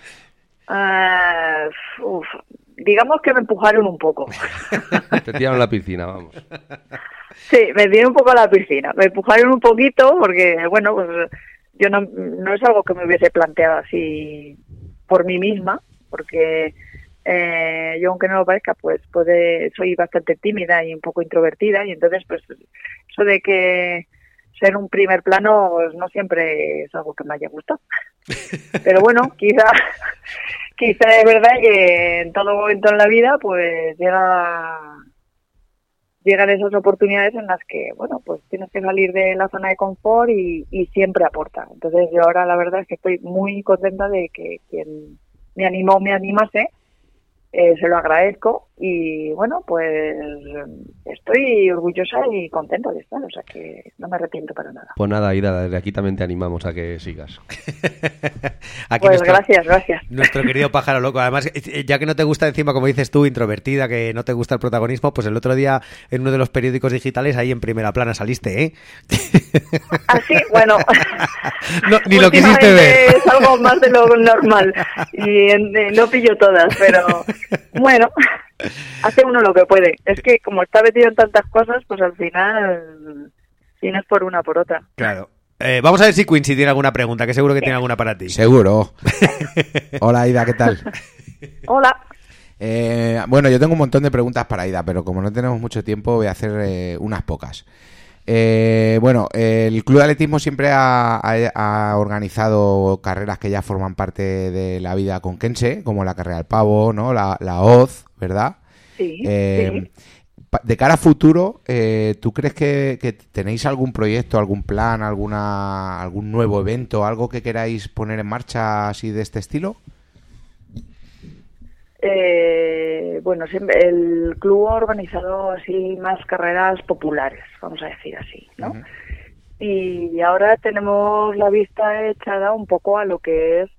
Uh, uf, digamos que me empujaron un poco. Te tiraron a la piscina, vamos. Sí, me dieron un poco a la piscina. Me empujaron un poquito porque, bueno, pues yo no, no es algo que me hubiese planteado así por mí misma, porque eh, yo, aunque no lo parezca, pues puede, soy bastante tímida y un poco introvertida, y entonces pues eso de que ser un primer plano pues, no siempre es algo que me haya gustado. Pero bueno, quizá quizá es verdad que en todo momento en la vida pues llega llegan esas oportunidades en las que, bueno, pues tienes que salir de la zona de confort y, y siempre aporta. Entonces yo ahora la verdad es que estoy muy contenta de que quien, me animó, me animase, eh, se lo agradezco y bueno, pues estoy orgullosa y contenta de estar, o sea que no me arrepiento para nada. Pues nada, Aida, desde aquí también te animamos a que sigas. Aquí Pues nuestro, gracias, gracias. nuestro querido pájaro loco. Además, ya que no te gusta encima, como dices tú, introvertida, que no te gusta el protagonismo, pues el otro día en uno de los periódicos digitales ahí en primera plana saliste, ¿eh? Así, bueno, no, ni lo quisiste ver. Es algo más de lo normal y eh, no pillo todas, pero bueno, hace uno lo que puede. Es que como está metido en tantas cosas, pues al final tienes por una por otra. Claro. Eh, vamos a ver si Quincy tiene alguna pregunta, que seguro que tiene alguna para ti. Seguro. Hola, Aida, ¿qué tal? Hola. Eh, bueno, yo tengo un montón de preguntas para Aida, pero como no tenemos mucho tiempo, voy a hacer eh, unas pocas. Eh, bueno, el Club de Atletismo siempre ha, ha, ha organizado carreras que ya forman parte de la vida conquense, como la carrera del pavo, ¿no? La, la Oz, ¿verdad? Sí, eh, sí. De cara a futuro, eh, ¿tú crees que, que tenéis algún proyecto, algún plan, alguna algún nuevo evento, algo que queráis poner en marcha así de este estilo? Eh, bueno, siempre el club ha organizado así más carreras populares, vamos a decir así, ¿no? Uh-huh. Y ahora tenemos la vista echada un poco a lo que es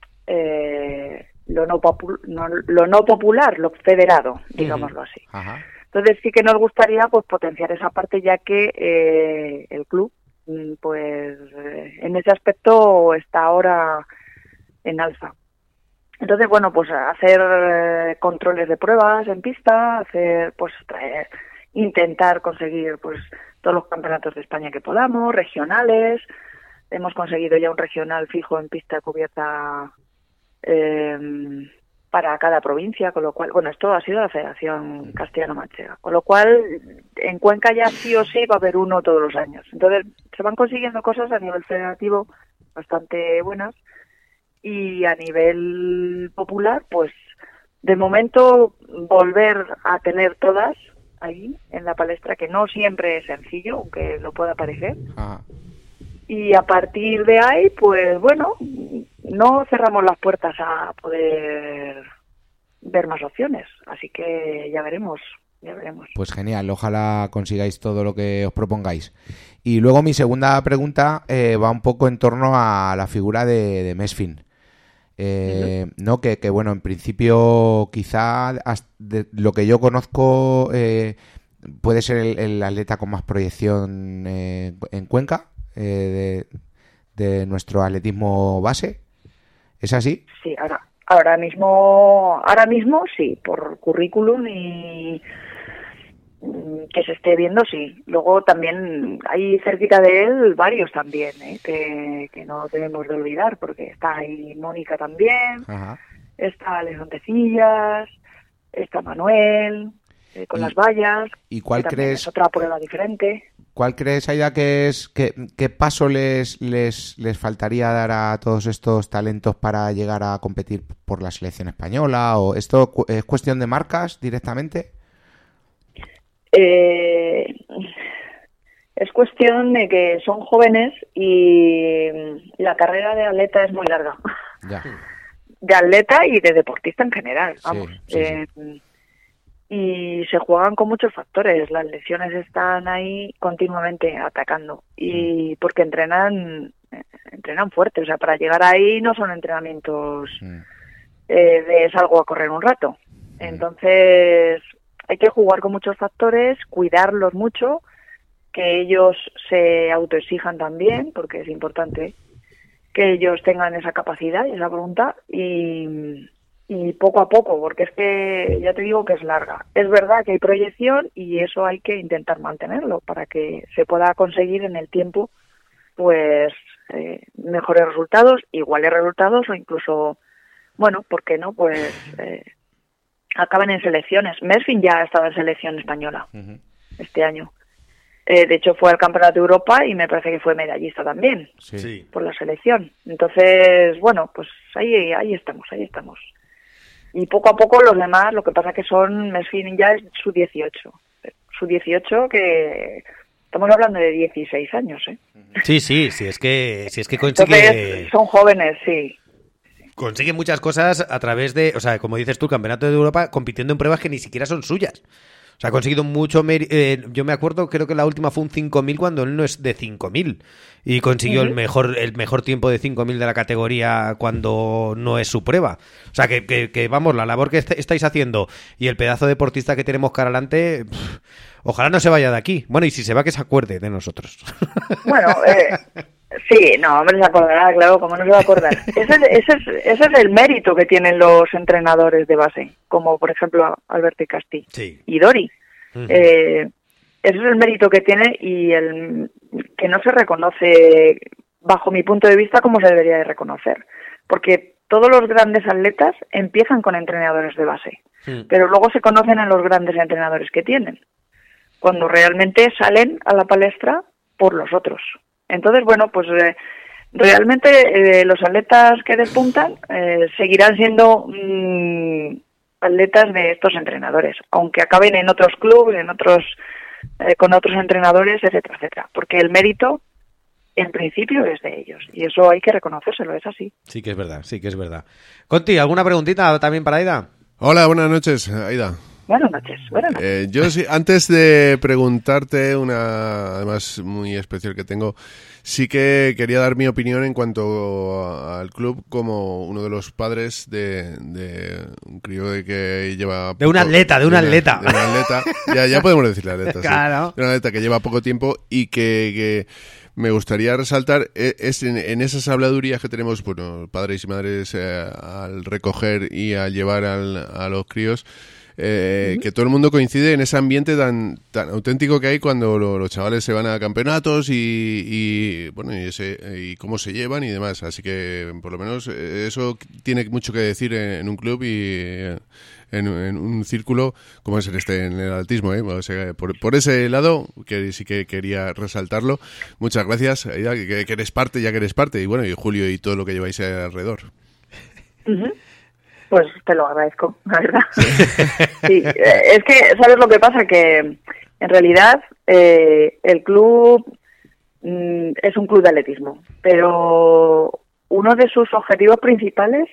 eh, lo, no popu- no, lo no popular, lo federado, digámoslo así. Ajá. Entonces sí que nos gustaría pues potenciar esa parte, ya que eh, el club pues eh, en ese aspecto está ahora en alza. Entonces, bueno, pues hacer eh, controles de pruebas en pista, hacer, pues, traer, intentar conseguir, pues, todos los campeonatos de España que podamos, regionales. Hemos conseguido ya un regional fijo en pista cubierta eh, para cada provincia, con lo cual, bueno, esto ha sido la Federación Castellano-Manchega, con lo cual en Cuenca ya sí o sí va a haber uno todos los años. Entonces, se van consiguiendo cosas a nivel federativo bastante buenas. Y a nivel popular, pues de momento volver a tener todas ahí en la palestra, que no siempre es sencillo, aunque lo pueda parecer. Ajá. Y a partir de ahí, pues bueno, no cerramos las puertas a poder ver más opciones. Así que ya veremos, ya veremos. Pues genial, ojalá consigáis todo lo que os propongáis. Y luego mi segunda pregunta eh, va un poco en torno a la figura de, de Mesfin. Eh, uh-huh. No, que, que bueno, en principio quizá de lo que yo conozco eh, puede ser el, el atleta con más proyección eh, en Cuenca eh, de, de nuestro atletismo base. ¿Es así? Sí, ahora, ahora mismo, ahora mismo sí, por currículum y que se esté viendo, sí. Luego también hay cerquita de él varios también, ¿eh? que, que no debemos de olvidar, porque está ahí Mónica también, Ajá. está Alejandro Tecillas, está Manuel, eh, con ¿Y, las vallas. ¿Y cuál crees? Es otra prueba diferente. ¿Cuál crees, Aida, que es que, qué paso les, les, les faltaría dar a todos estos talentos para llegar a competir por la selección española? ¿O esto es cuestión de marcas directamente? Eh, es cuestión de que son jóvenes y la carrera de atleta es muy larga. Ya. De atleta y de deportista en general, vamos. Sí, sí, eh, sí. Y se juegan con muchos factores. Las lesiones están ahí continuamente atacando y porque entrenan entrenan fuerte. O sea, para llegar ahí no son entrenamientos Mm. eh, de salgo a correr un rato. Entonces hay que jugar con muchos factores, cuidarlos mucho, que ellos se autoexijan también, porque es importante que ellos tengan esa capacidad y esa voluntad, y, y poco a poco, porque es que ya te digo que es larga. Es verdad que hay proyección y eso hay que intentar mantenerlo para que se pueda conseguir en el tiempo pues eh, mejores resultados, iguales resultados o incluso, bueno, ¿por qué no? Pues... Eh, acaban en selecciones. Mesfin ya ha estado en selección española uh-huh. este año. Eh, de hecho, fue al Campeonato de Europa y me parece que fue medallista también sí. por la selección. Entonces, bueno, pues ahí ahí estamos, ahí estamos. Y poco a poco los demás, lo que pasa que son, Mesfin ya es su dieciocho. Su dieciocho que... Estamos hablando de dieciséis años, ¿eh? Sí, sí, sí, es que, si es que consigue... Entonces, son jóvenes, sí. consigue muchas cosas a través de, o sea, como dices tú, Campeonato de Europa, compitiendo en pruebas que ni siquiera son suyas. O sea, ha conseguido mucho mérito. Eh, yo me acuerdo, creo que la última fue un cinco mil cuando él no es de cinco mil. Y consiguió uh-huh. el mejor el mejor tiempo de cinco mil de la categoría cuando no es su prueba. O sea, que, que, que vamos, la labor que est- estáis haciendo y el pedazo de deportista que tenemos cara adelante, pff, ojalá no se vaya de aquí. Bueno, y si se va, que se acuerde de nosotros. Bueno, eh, sí, no, hombre, se acordará, claro, ¿cómo no se va a acordar? Ese es, ese, es, ese es el mérito que tienen los entrenadores de base, como por ejemplo Alberto y Castí sí. y Dori. Uh-huh. Eh, ese es el mérito que tiene y el que no se reconoce, bajo mi punto de vista, como se debería de reconocer. Porque todos los grandes atletas empiezan con entrenadores de base, uh-huh. pero luego se conocen en los grandes entrenadores que tienen, cuando realmente salen a la palestra por los otros. Entonces, bueno, pues eh, realmente eh, los atletas que despuntan eh, seguirán siendo mmm, atletas de estos entrenadores, aunque acaben en otros clubes, en otros eh, con otros entrenadores, etcétera, etcétera, porque el mérito en principio es de ellos y eso hay que reconocérselo, es así. Sí que es verdad, sí que es verdad. Conti, ¿alguna preguntita también para Aida? Hola, buenas noches, Aida. Buenas noches, buenas noches. Eh, yo sí, antes de preguntarte una, además muy especial que tengo, sí que quería dar mi opinión en cuanto a, al club como uno de los padres de, de un crío de que lleva... De un atleta, de un atleta. De un atleta, ya, ya podemos decirle atleta, claro. Sí. De un atleta que lleva poco tiempo y que... que me gustaría resaltar es en, en esas habladurías que tenemos, bueno, padres y madres eh, al recoger y a llevar al, a los críos, eh, uh-huh. que todo el mundo coincide en ese ambiente tan tan auténtico que hay cuando lo, los chavales se van a campeonatos y, y bueno y ese y cómo se llevan y demás. Así que por lo menos eso tiene mucho que decir en, en un club y en, en un círculo como es en este en el atletismo, ¿eh? O sea, por, por ese lado que sí que quería resaltarlo. Muchas gracias, Aida, que, que eres parte, ya que eres parte, y bueno, y Julio y todo lo que lleváis alrededor. Uh-huh. Pues te lo agradezco, la verdad. Sí, es que, ¿sabes lo que pasa? Que en realidad eh, el club mm, es un club de atletismo, pero uno de sus objetivos principales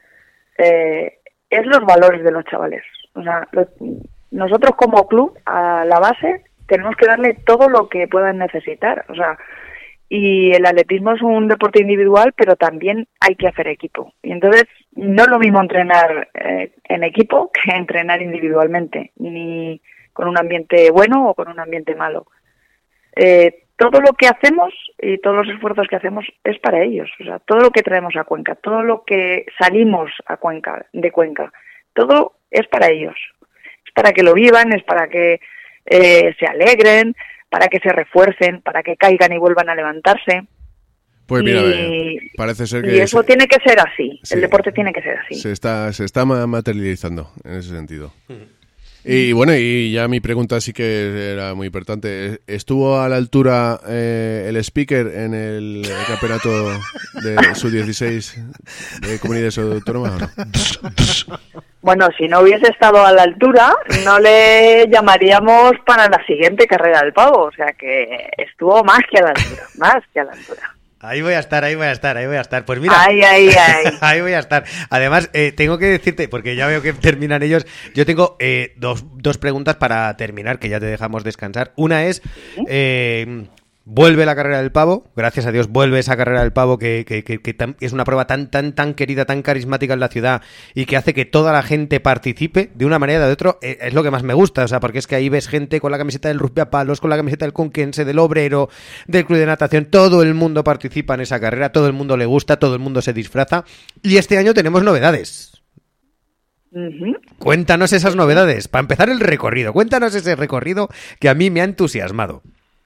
eh, es los valores de los chavales. O sea, los, nosotros como club, a la base, tenemos que darle todo lo que puedan necesitar. O sea, y el atletismo es un deporte individual, pero también hay que hacer equipo. Y entonces no es lo mismo entrenar eh, en equipo que entrenar individualmente, ni con un ambiente bueno o con un ambiente malo. Eh, todo lo que hacemos y todos los esfuerzos que hacemos es para ellos. O sea, todo lo que traemos a Cuenca, todo lo que salimos a Cuenca, de Cuenca, todo es para ellos. Es para que lo vivan, es para que eh, se alegren, para que se refuercen, para que caigan y vuelvan a levantarse. Pues mira, y, parece ser que... Y eso se, tiene que ser así, sí, el deporte tiene que ser así. Se está, se está materializando en ese sentido. Y bueno, y ya mi pregunta sí que era muy importante. ¿Estuvo a la altura eh, el speaker en el, el campeonato de sub dieciséis de comunidades autónomas o no? Bueno, si no hubiese estado a la altura, no le llamaríamos para la siguiente carrera del pavo. O sea que estuvo más que a la altura, más que a la altura. Ahí voy a estar, ahí voy a estar, ahí voy a estar. Pues mira, ay, ay, ay. ahí voy a estar. Además, eh, tengo que decirte, porque ya veo que terminan ellos, yo tengo eh, dos, dos preguntas para terminar, que ya te dejamos descansar. Una es, eh, vuelve la carrera del pavo, gracias a Dios vuelve esa carrera del pavo que, que, que, que tan, es una prueba tan tan tan querida, tan carismática en la ciudad y que hace que toda la gente participe de una manera o de otra, eh, es lo que más me gusta, o sea, porque es que ahí ves gente con la camiseta del rugby a palos, con la camiseta del conquense, del obrero, del club de natación, todo el mundo participa en esa carrera, todo el mundo le gusta, todo el mundo se disfraza y este año tenemos novedades. Uh-huh. Cuéntanos esas novedades, para empezar el recorrido, cuéntanos ese recorrido que a mí me ha entusiasmado.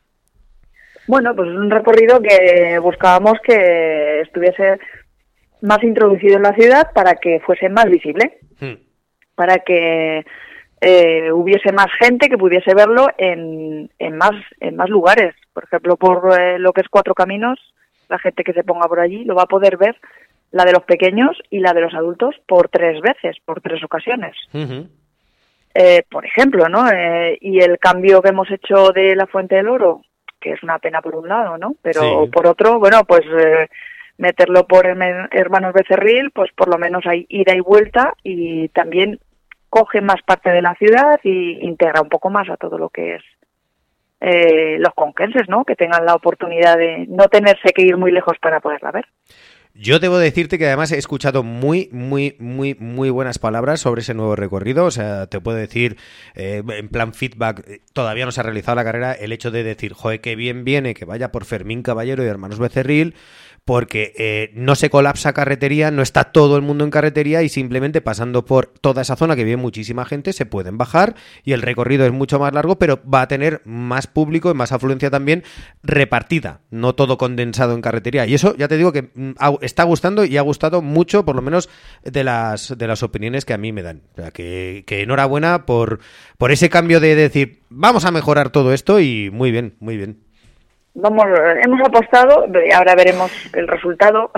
Bueno, pues es un recorrido que buscábamos que estuviese más introducido en la ciudad para que fuese más visible, hmm. para que eh, hubiese más gente que pudiese verlo en, en más en más lugares. Por ejemplo, por eh, lo que es Cuatro Caminos, la gente que se ponga por allí lo va a poder ver, la de los pequeños y la de los adultos, por tres veces, por tres ocasiones. Uh-huh. Eh, por ejemplo, ¿no? Eh, y el cambio que hemos hecho de la Fuente del Oro, que es una pena por un lado, ¿no? Pero sí. Por otro, bueno, pues eh, meterlo por Hermanos Becerril, pues por lo menos hay ida y vuelta y también coge más parte de la ciudad y integra un poco más a todo lo que es eh, los conquenses, ¿no? Que tengan la oportunidad de no tenerse que ir muy lejos para poderla ver. Yo debo decirte que además he escuchado muy, muy, muy, muy buenas palabras sobre ese nuevo recorrido. O sea, te puedo decir, eh, en plan feedback, todavía no se ha realizado la carrera, el hecho de decir, joder, qué bien viene que vaya por Fermín Caballero y Hermanos Becerril, porque eh, no se colapsa carretería, no está todo el mundo en carretería y simplemente pasando por toda esa zona que vive muchísima gente se pueden bajar y el recorrido es mucho más largo, pero va a tener más público y más afluencia también repartida, no todo condensado en carretería. Y eso ya te digo que mm, está gustando y ha gustado mucho, por lo menos de las de las opiniones que a mí me dan. O sea, que, que enhorabuena por, por ese cambio de decir, vamos a mejorar todo esto y muy bien, muy bien. Vamos, hemos apostado y ahora veremos el resultado,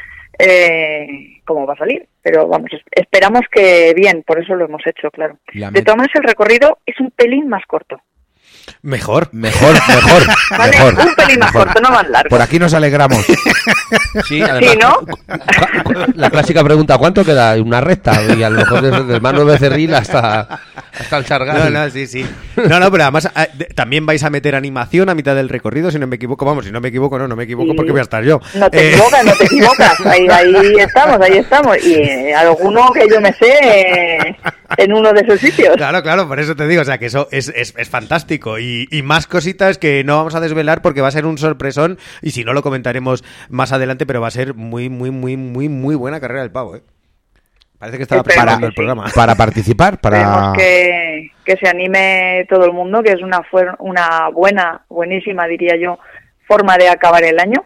eh, cómo va a salir, pero vamos, esperamos que bien, por eso lo hemos hecho, claro. La De todas maneras, el recorrido es un pelín más corto. Mejor. Mejor, mejor, ¿Vale? mejor. Un pelín más mejor. corto, no más largo. Por aquí nos alegramos. Sí, además, Sí, ¿no? cu- cu- la clásica pregunta, ¿cuánto queda? Una recta, y a lo mejor desde el Hermanos Becerril hasta, hasta el Sargal. No, no, sí, sí. No, no, pero además eh, de- también vais a meter animación a mitad del recorrido, si no me equivoco. Vamos, si no me equivoco, no, no me equivoco Sí. porque voy a estar yo. No te Eh, equivocas, no te equivocas. Ahí, ahí estamos, ahí estamos. Y eh, alguno que yo me sé eh, en uno de esos sitios. Claro, claro, por eso te digo, o sea, que eso es, es, es fantástico. Y, y más cositas que no vamos a desvelar porque va a ser un sorpresón y si no lo comentaremos más adelante, pero va a ser muy, muy, muy, muy, muy buena carrera del pavo, ¿eh? Parece que estaba Esperemos preparando que el programa. Para participar, para... Esperemos que, que se anime todo el mundo, que es una, fuer- una buena, buenísima, diría yo, forma de acabar el año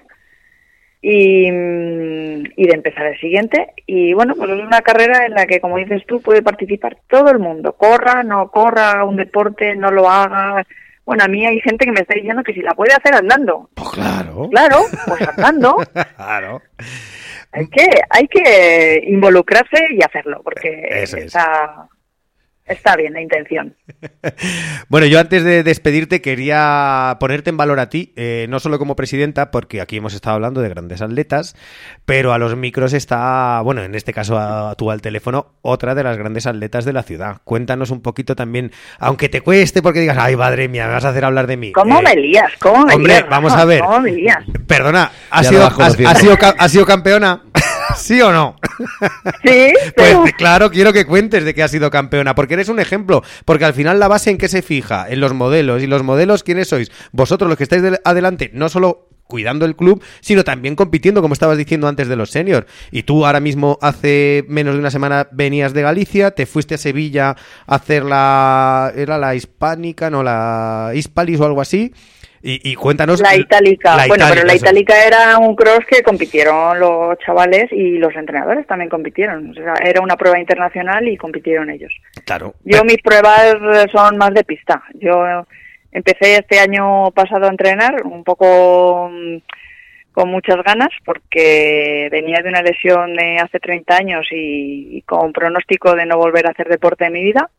y, mm, y de empezar el siguiente. Y bueno, pues es una carrera en la que, como dices tú, puede participar todo el mundo. Corra, no corra, haga un deporte, no lo haga. Bueno, a mí hay gente que me está diciendo que si la puede hacer andando. Pues claro. Claro, pues andando. Claro. Hay que, hay que involucrarse y hacerlo, porque Eso es. está, está bien la intención. Bueno, yo antes de despedirte quería ponerte en valor a ti, eh, no solo como presidenta, porque aquí hemos estado hablando de grandes atletas, pero a los micros está, bueno, en este caso a, tú al teléfono, otra de las grandes atletas de la ciudad. Cuéntanos un poquito también, aunque te cueste porque digas, ay, madre mía, me vas a hacer hablar de mí. ¿Cómo Eh, me lías? ¿Cómo me hombre, lías? vamos Rafa? a ver. ¿Cómo me lías? Perdona, ¿ha Ya sido, lo vas ha, conociendo. ha sido, ca- ha sido campeona? ¿Sí o no? Sí, Pues pero... claro, quiero que cuentes de que has sido campeona, porque eres un ejemplo, porque al final la base en qué se fija, en los modelos, y los modelos, ¿quiénes sois? Vosotros los que estáis de- adelante, no solo cuidando el club, sino también compitiendo, como estabas diciendo antes de los seniors. Y tú ahora mismo, hace menos de una semana, venías de Galicia, te fuiste a Sevilla a hacer la... ¿Era la hispánica? No, la Hispalis o algo así. Y, y cuéntanos... La itálica. La bueno, pero la eso. itálica era un cross que compitieron los chavales y los entrenadores también compitieron. O sea, era una prueba internacional y compitieron ellos. Claro. Yo mis pruebas son más de pista. Yo empecé este año pasado a entrenar un poco mm, con muchas ganas porque venía de una lesión de hace treinta años y, y con pronóstico de no volver a hacer deporte en mi vida.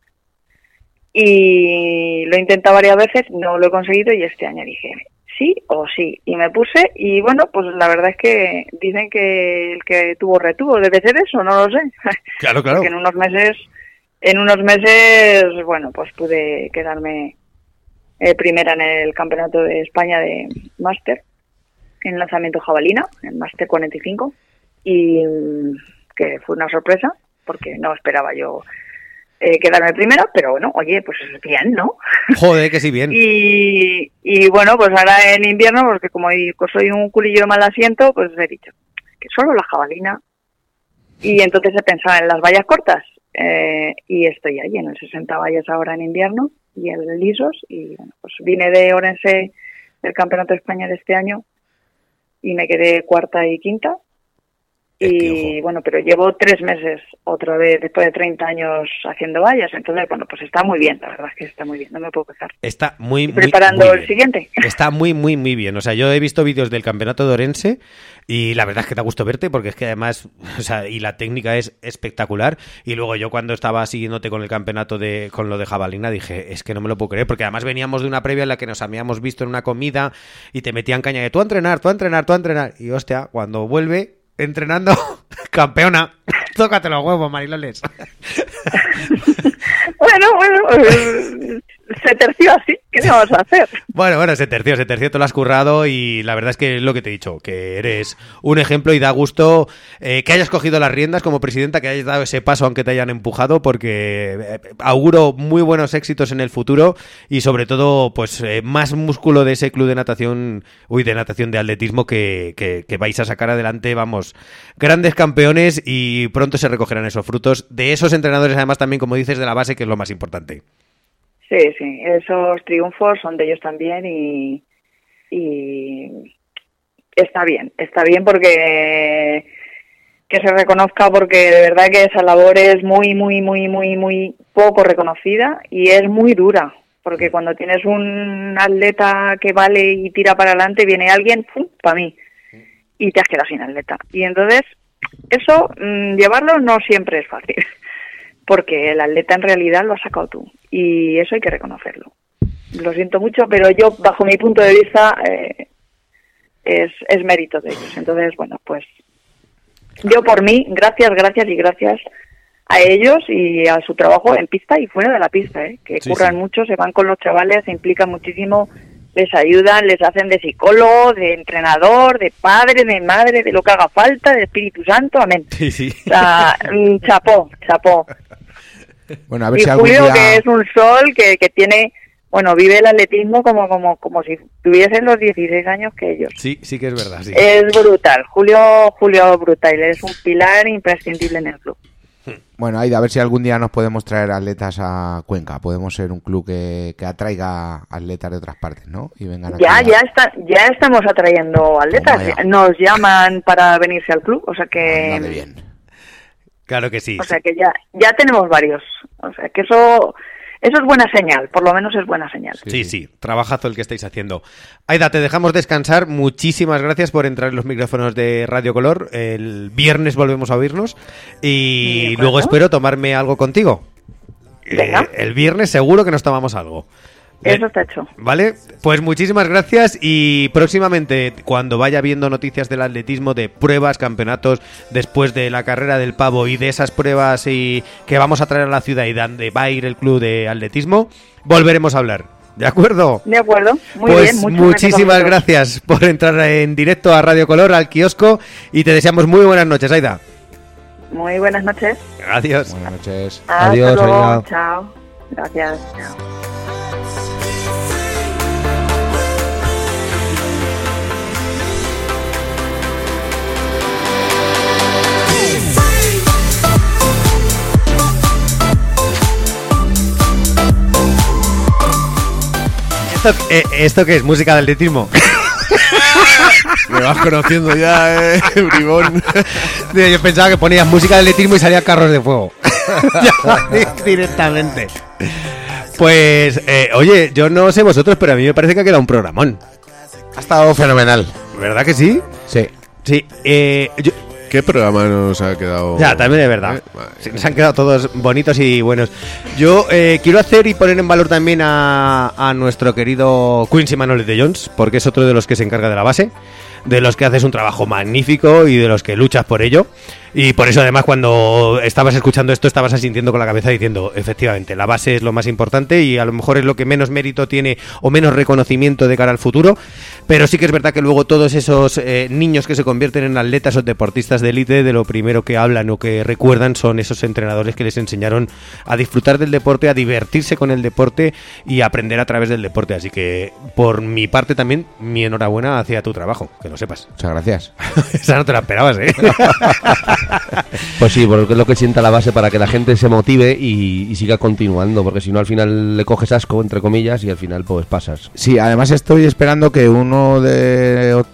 Y lo he intentado varias veces, no lo he conseguido y este año dije sí o sí. Y me puse y bueno, pues la verdad es que dicen que el que tuvo retuvo. Debe ser eso, no lo sé. Claro, claro. Porque en unos meses, en unos meses, bueno, pues pude quedarme eh, primera en el Campeonato de España de Máster, en lanzamiento jabalina, en Máster cuarenta y cinco, y mm, que fue una sorpresa, porque no esperaba yo eh, quedarme primera, pero bueno, oye, pues bien, ¿no? Joder, que sí, bien. Y, y bueno, pues ahora en invierno, porque como soy un culillo de mal asiento, pues he dicho que solo la jabalina. Y entonces he pensado en las vallas cortas. Eh, y estoy ahí en el sesenta vallas ahora en invierno y el lisos. Y bueno, pues vine de Orense del Campeonato de España de este año y me quedé cuarta y quinta. Y bueno, pero llevo tres meses otra vez, después de treinta años haciendo vallas, entonces bueno, pues está muy bien, la verdad es que está muy bien, no me puedo quejar. Está muy, muy preparando muy el siguiente. Está muy, muy, muy bien. O sea, yo he visto vídeos del campeonato de Orense y la verdad es que da gusto verte porque es que además, o sea, y la técnica es espectacular. Y luego yo cuando estaba siguiéndote con el campeonato de, con lo de jabalina, dije, es que no me lo puedo creer, porque además veníamos de una previa en la que nos habíamos visto en una comida y te metían caña de tú a entrenar, tú a entrenar, tú a entrenar. Y hostia, cuando vuelve entrenando, campeona, tócate los huevos, Mariloles. Bueno, bueno, eh, se terció así, ¿qué le vamos a hacer? Bueno, bueno, se terció, se terció, te lo has currado y la verdad es que es lo que te he dicho, que eres un ejemplo y da gusto eh, que hayas cogido las riendas como presidenta, que hayas dado ese paso aunque te hayan empujado, porque eh, auguro muy buenos éxitos en el futuro y sobre todo pues eh, más músculo de ese club de natación, uy, de natación de atletismo que, que, que vais a sacar adelante, vamos, grandes campeones y pronto se recogerán esos frutos de esos entrenadores, además también, como dices, de la base, que es lo más importante. Sí, sí, esos triunfos son de ellos también y, y está bien, está bien porque que se reconozca, porque de verdad que esa labor es muy, muy, muy, muy, muy poco reconocida y es muy dura, porque cuando tienes un atleta que vale y tira para adelante, viene alguien, ¡pum!, para mí, y te has quedado sin atleta. Y entonces, eso, mmm, llevarlo no siempre es fácil. Porque el atleta en realidad lo has sacado tú y eso hay que reconocerlo. Lo siento mucho, pero yo, bajo mi punto de vista, eh, es, es mérito de ellos. Entonces, bueno, pues yo por mí, gracias, gracias y gracias a ellos y a su trabajo en pista y fuera de la pista, ¿eh? Que sí, curran sí. mucho, se van con los chavales, se implican muchísimo, les ayudan, les hacen de psicólogo, de entrenador, de padre, de madre, de lo que haga falta, de Espíritu Santo, amén. Sí, sí. O sea, chapó, chapó. Bueno, a ver y si algún Julio, día... que es un sol, que, que tiene, bueno, vive el atletismo como como como si tuviesen los dieciséis años que ellos. Sí, sí que es verdad, sí. Es brutal, Julio, Julio brutal, es un pilar imprescindible en el club. Bueno, Aida, a ver si algún día nos podemos traer atletas a Cuenca. Podemos ser un club que, que atraiga atletas de otras partes, ¿no? Y vengan ya, aquí ya, a... está, ya estamos atrayendo atletas. Nos llaman para venirse al club, o sea que... Vale, bien. Claro que sí. O sea que ya, ya tenemos varios. O sea que eso... Eso es buena señal, por lo menos es buena señal. Sí, sí, sí, trabajazo el que estáis haciendo. Aida, te dejamos descansar. Muchísimas gracias por entrar en los micrófonos de Radio Color. El viernes volvemos a oírnos y luego espero tomarme algo contigo. Venga. Eh, el viernes seguro que nos tomamos algo. Eso está hecho. Vale, pues muchísimas gracias y próximamente cuando vaya viendo noticias del atletismo, de pruebas, campeonatos, después de la carrera del pavo y de esas pruebas y que vamos a traer a la ciudad y donde va a ir el club de atletismo, volveremos a hablar. ¿De acuerdo? De acuerdo, muy pues bien. Muchas muchísimas gracias, gracias por entrar en directo a Radio Color, al kiosco, y te deseamos muy buenas noches, Aida. Muy buenas noches. Gracias. Buenas noches. Hasta Adiós, luego. Aida. Chao. Gracias. Chao. ¿Esto, eh, ¿Esto qué es? ¿Música de atletismo? Me vas conociendo ya, eh, bribón. Yo pensaba que ponías música de atletismo y salía carros de fuego. Ya, directamente. Pues, eh, oye, yo no sé vosotros, pero a mí me parece que ha quedado un programón. Ha estado fenomenal. ¿Verdad que sí? Sí. Sí. Eh, yo, ¿Qué programa nos ha quedado? Ya, también es verdad. Eh, vale. Sí, nos han quedado todos bonitos y buenos. Yo eh, quiero hacer y poner en valor también a, a nuestro querido Quincy Manolet de Jones, porque es otro de los que se encarga de la base, de los que haces un trabajo magnífico y de los que luchas por ello. Y por eso además cuando estabas escuchando esto estabas asintiendo con la cabeza diciendo, efectivamente, la base es lo más importante y a lo mejor es lo que menos mérito tiene o menos reconocimiento de cara al futuro, pero sí que es verdad que luego todos esos eh, niños que se convierten en atletas o deportistas de élite, de lo primero que hablan o que recuerdan son esos entrenadores que les enseñaron a disfrutar del deporte, a divertirse con el deporte y a aprender a través del deporte. Así que por mi parte también mi enhorabuena hacia tu trabajo, que lo sepas. Muchas gracias. Esa no te la esperabas, ¿eh? Pues sí, porque es lo que sienta la base para que la gente se motive y, y siga continuando, porque si no al final le coges asco, entre comillas, y al final pues pasas. Sí, además estoy esperando que uno de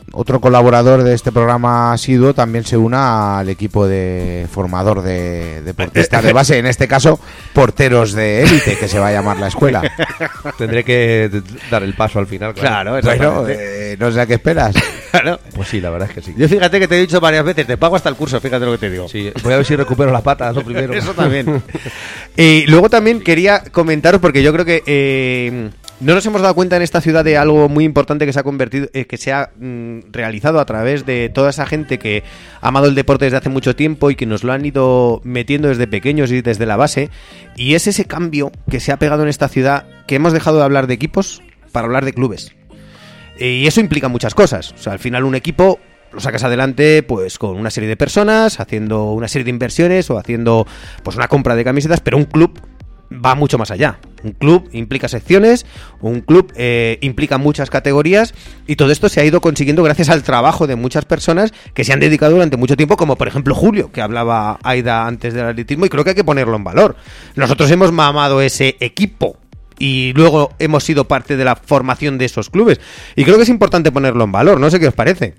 otro colaborador de este programa asiduo también se una al equipo de formador de deportistas de base, en este caso porteros de élite, que se va a llamar la escuela. Tendré que dar el paso al final. Claro, Bueno, eh, no sé a qué esperas. Claro. Pues sí, la verdad es que sí. Yo fíjate que te he dicho varias veces, te pago hasta el curso, fíjate lo que te digo. Sí, voy a ver si recupero las patas, lo primero. Eso también. Y luego también quería comentaros, porque yo creo que eh, no nos hemos dado cuenta en esta ciudad de algo muy importante que se ha convertido, eh, que se ha mm, realizado a través de toda esa gente que ha amado el deporte desde hace mucho tiempo y que nos lo han ido metiendo desde pequeños y desde la base. Y es ese cambio que se ha pegado en esta ciudad, que hemos dejado de hablar de equipos para hablar de clubes. Y eso implica muchas cosas. O sea, al final un equipo lo sacas adelante pues con una serie de personas, haciendo una serie de inversiones o haciendo pues una compra de camisetas, pero un club va mucho más allá. Un club implica secciones, un club eh, implica muchas categorías, y todo esto se ha ido consiguiendo gracias al trabajo de muchas personas que se han dedicado durante mucho tiempo, como por ejemplo Julio, que hablaba Aida antes del atletismo, y creo que hay que ponerlo en valor. Nosotros hemos mamado ese equipo y luego hemos sido parte de la formación de esos clubes, y creo que es importante ponerlo en valor. No sé qué os parece.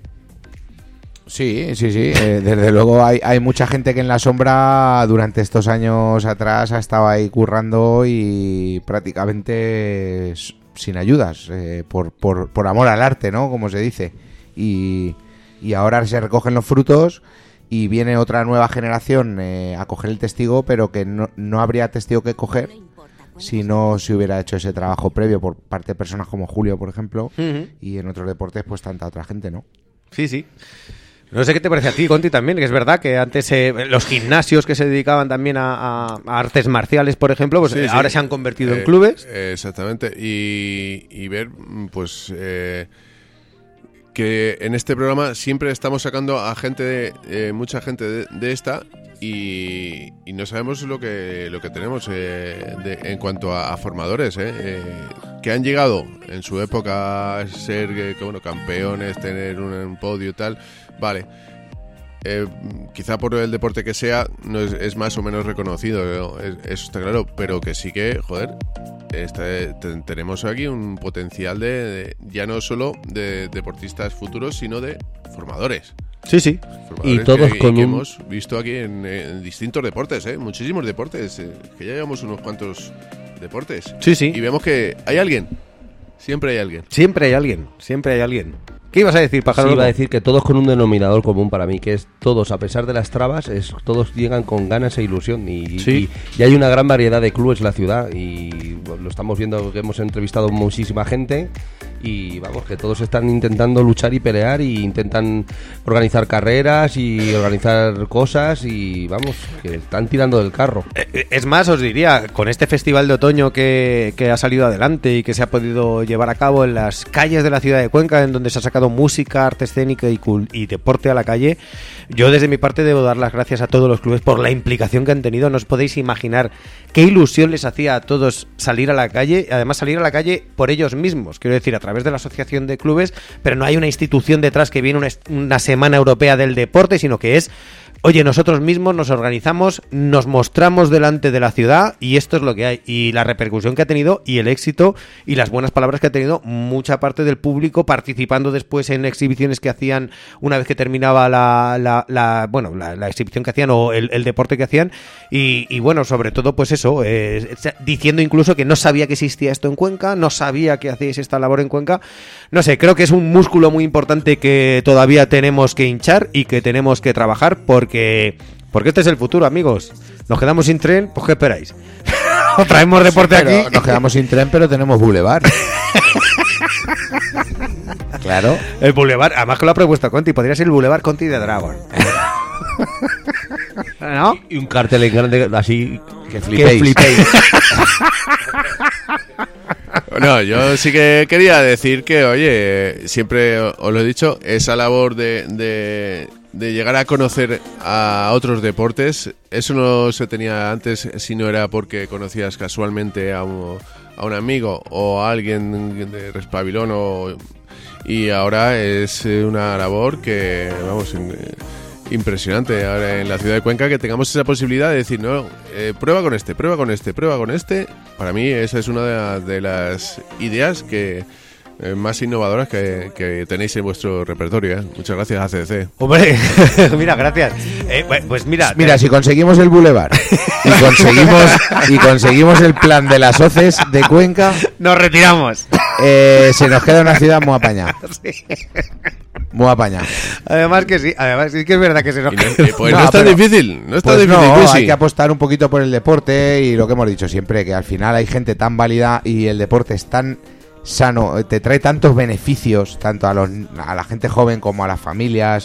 Sí, sí, sí. Eh, desde luego hay, hay mucha gente que en la sombra durante estos años atrás ha estado ahí currando y prácticamente sin ayudas, eh, por, por, por amor al arte, ¿no? Como se dice. Y, y ahora se recogen los frutos y viene otra nueva generación eh, a coger el testigo, pero que no, no habría testigo que coger si no se hubiera hecho ese trabajo previo por parte de personas como Julio, por ejemplo, uh-huh. y en otros deportes pues tanta otra gente, ¿no? Sí, sí. No sé qué te parece a ti, Conti, también, que es verdad que antes eh, los gimnasios que se dedicaban también a, a, a artes marciales, por ejemplo, pues sí, ahora sí. se han convertido eh, en clubes. Exactamente, y, y ver, pues, eh, que en este programa siempre estamos sacando a gente, de, eh, mucha gente de, de esta, y, y no sabemos lo que lo que tenemos eh, de, en cuanto a, a formadores, eh, eh, que han llegado en su época a ser eh, que, bueno, campeones, tener un, un podio y tal. Vale, eh, quizá por el deporte que sea no es, es más o menos reconocido, ¿no? es, eso está claro, pero que sí que, joder, este, te, tenemos aquí un potencial de, de ya no solo de deportistas futuros, sino de formadores. Sí, sí. Y todos que, con que un... hemos visto aquí en, en distintos deportes, ¿eh? Muchísimos deportes, eh, que ya llevamos unos cuantos deportes. Sí, sí. Y vemos que hay alguien. Siempre hay alguien. Siempre hay alguien. Siempre hay alguien. ¿Qué ibas a decir, Pájaro? Sí, iba a decir que todos con un denominador común para mí, que es todos, a pesar de las trabas, es, todos llegan con ganas e ilusión. Y, sí. y, y hay una gran variedad de clubes en la ciudad. Y bueno, lo estamos viendo, que hemos entrevistado muchísima gente. Y vamos, que todos están intentando luchar y pelear, y intentan organizar carreras y organizar cosas, y vamos, que están tirando del carro. Es más, os diría, con este festival de otoño que, que ha salido adelante y que se ha podido llevar a cabo en las calles de la ciudad de Cuenca, en donde se ha sacado música, arte escénica y, cul- y deporte a la calle, yo desde mi parte debo dar las gracias a todos los clubes por la implicación que han tenido. No os podéis imaginar qué ilusión les hacía a todos salir a la calle, además salir a la calle por ellos mismos, quiero decir, a través de la asociación de clubes, pero no hay una institución detrás que viene una, una semana europea del deporte, sino que es, oye, nosotros mismos nos organizamos, nos mostramos delante de la ciudad, y esto es lo que hay. Y la repercusión que ha tenido, y el éxito, y las buenas palabras que ha tenido mucha parte del público participando después en exhibiciones que hacían una vez que terminaba la, la, la bueno, la, la exhibición que hacían, o el, el deporte que hacían, y, y bueno, sobre todo pues eso, eh, diciendo incluso que no sabía que existía esto en Cuenca, no sabía que hacíais esta labor en Cuenca. No sé, creo que es un músculo muy importante que todavía tenemos que hinchar y que tenemos que trabajar, porque porque este es el futuro, amigos. Nos quedamos sin tren, pues ¿qué esperáis? ¿O traemos deporte sí, aquí? Nos quedamos sin tren, pero tenemos boulevard. Claro. El boulevard, además que lo ha propuesto Conti, podría ser el boulevard Conti de Dragon. ¿No? Y un cartel en grande así que flipéis. Que flipéis. Bueno, yo sí que quería decir que, oye, siempre os lo he dicho, esa labor de, de, de llegar a conocer a otros deportes, eso no se tenía antes si no era porque conocías casualmente a un, a un amigo o a alguien de Respabilón, o, y ahora es una labor que, vamos, impresionante ahora en la ciudad de Cuenca, que tengamos esa posibilidad de decir, no, eh, prueba con este, prueba con este, prueba con este. Para mí esa es una de, de las ideas que eh, más innovadoras que, que tenéis en vuestro repertorio. ¿eh? Muchas gracias, A C D C. Hombre, mira, gracias. Eh, pues mira, Mira, si conseguimos el Boulevard y conseguimos y conseguimos el plan de las O C E S de Cuenca, nos retiramos. Eh, se nos queda una ciudad muy apañada. Sí. Muy apañada. Además que sí, además sí que es verdad que se nos Y no, queda. y pues No, no, es tan pero- difícil. No es tan Pues difícil. no, Quincy. hay que apostar un poquito por el deporte y lo que hemos dicho siempre, que al final hay gente tan válida y el deporte es tan sano, te trae tantos beneficios, tanto a, los, a la gente joven como a las familias,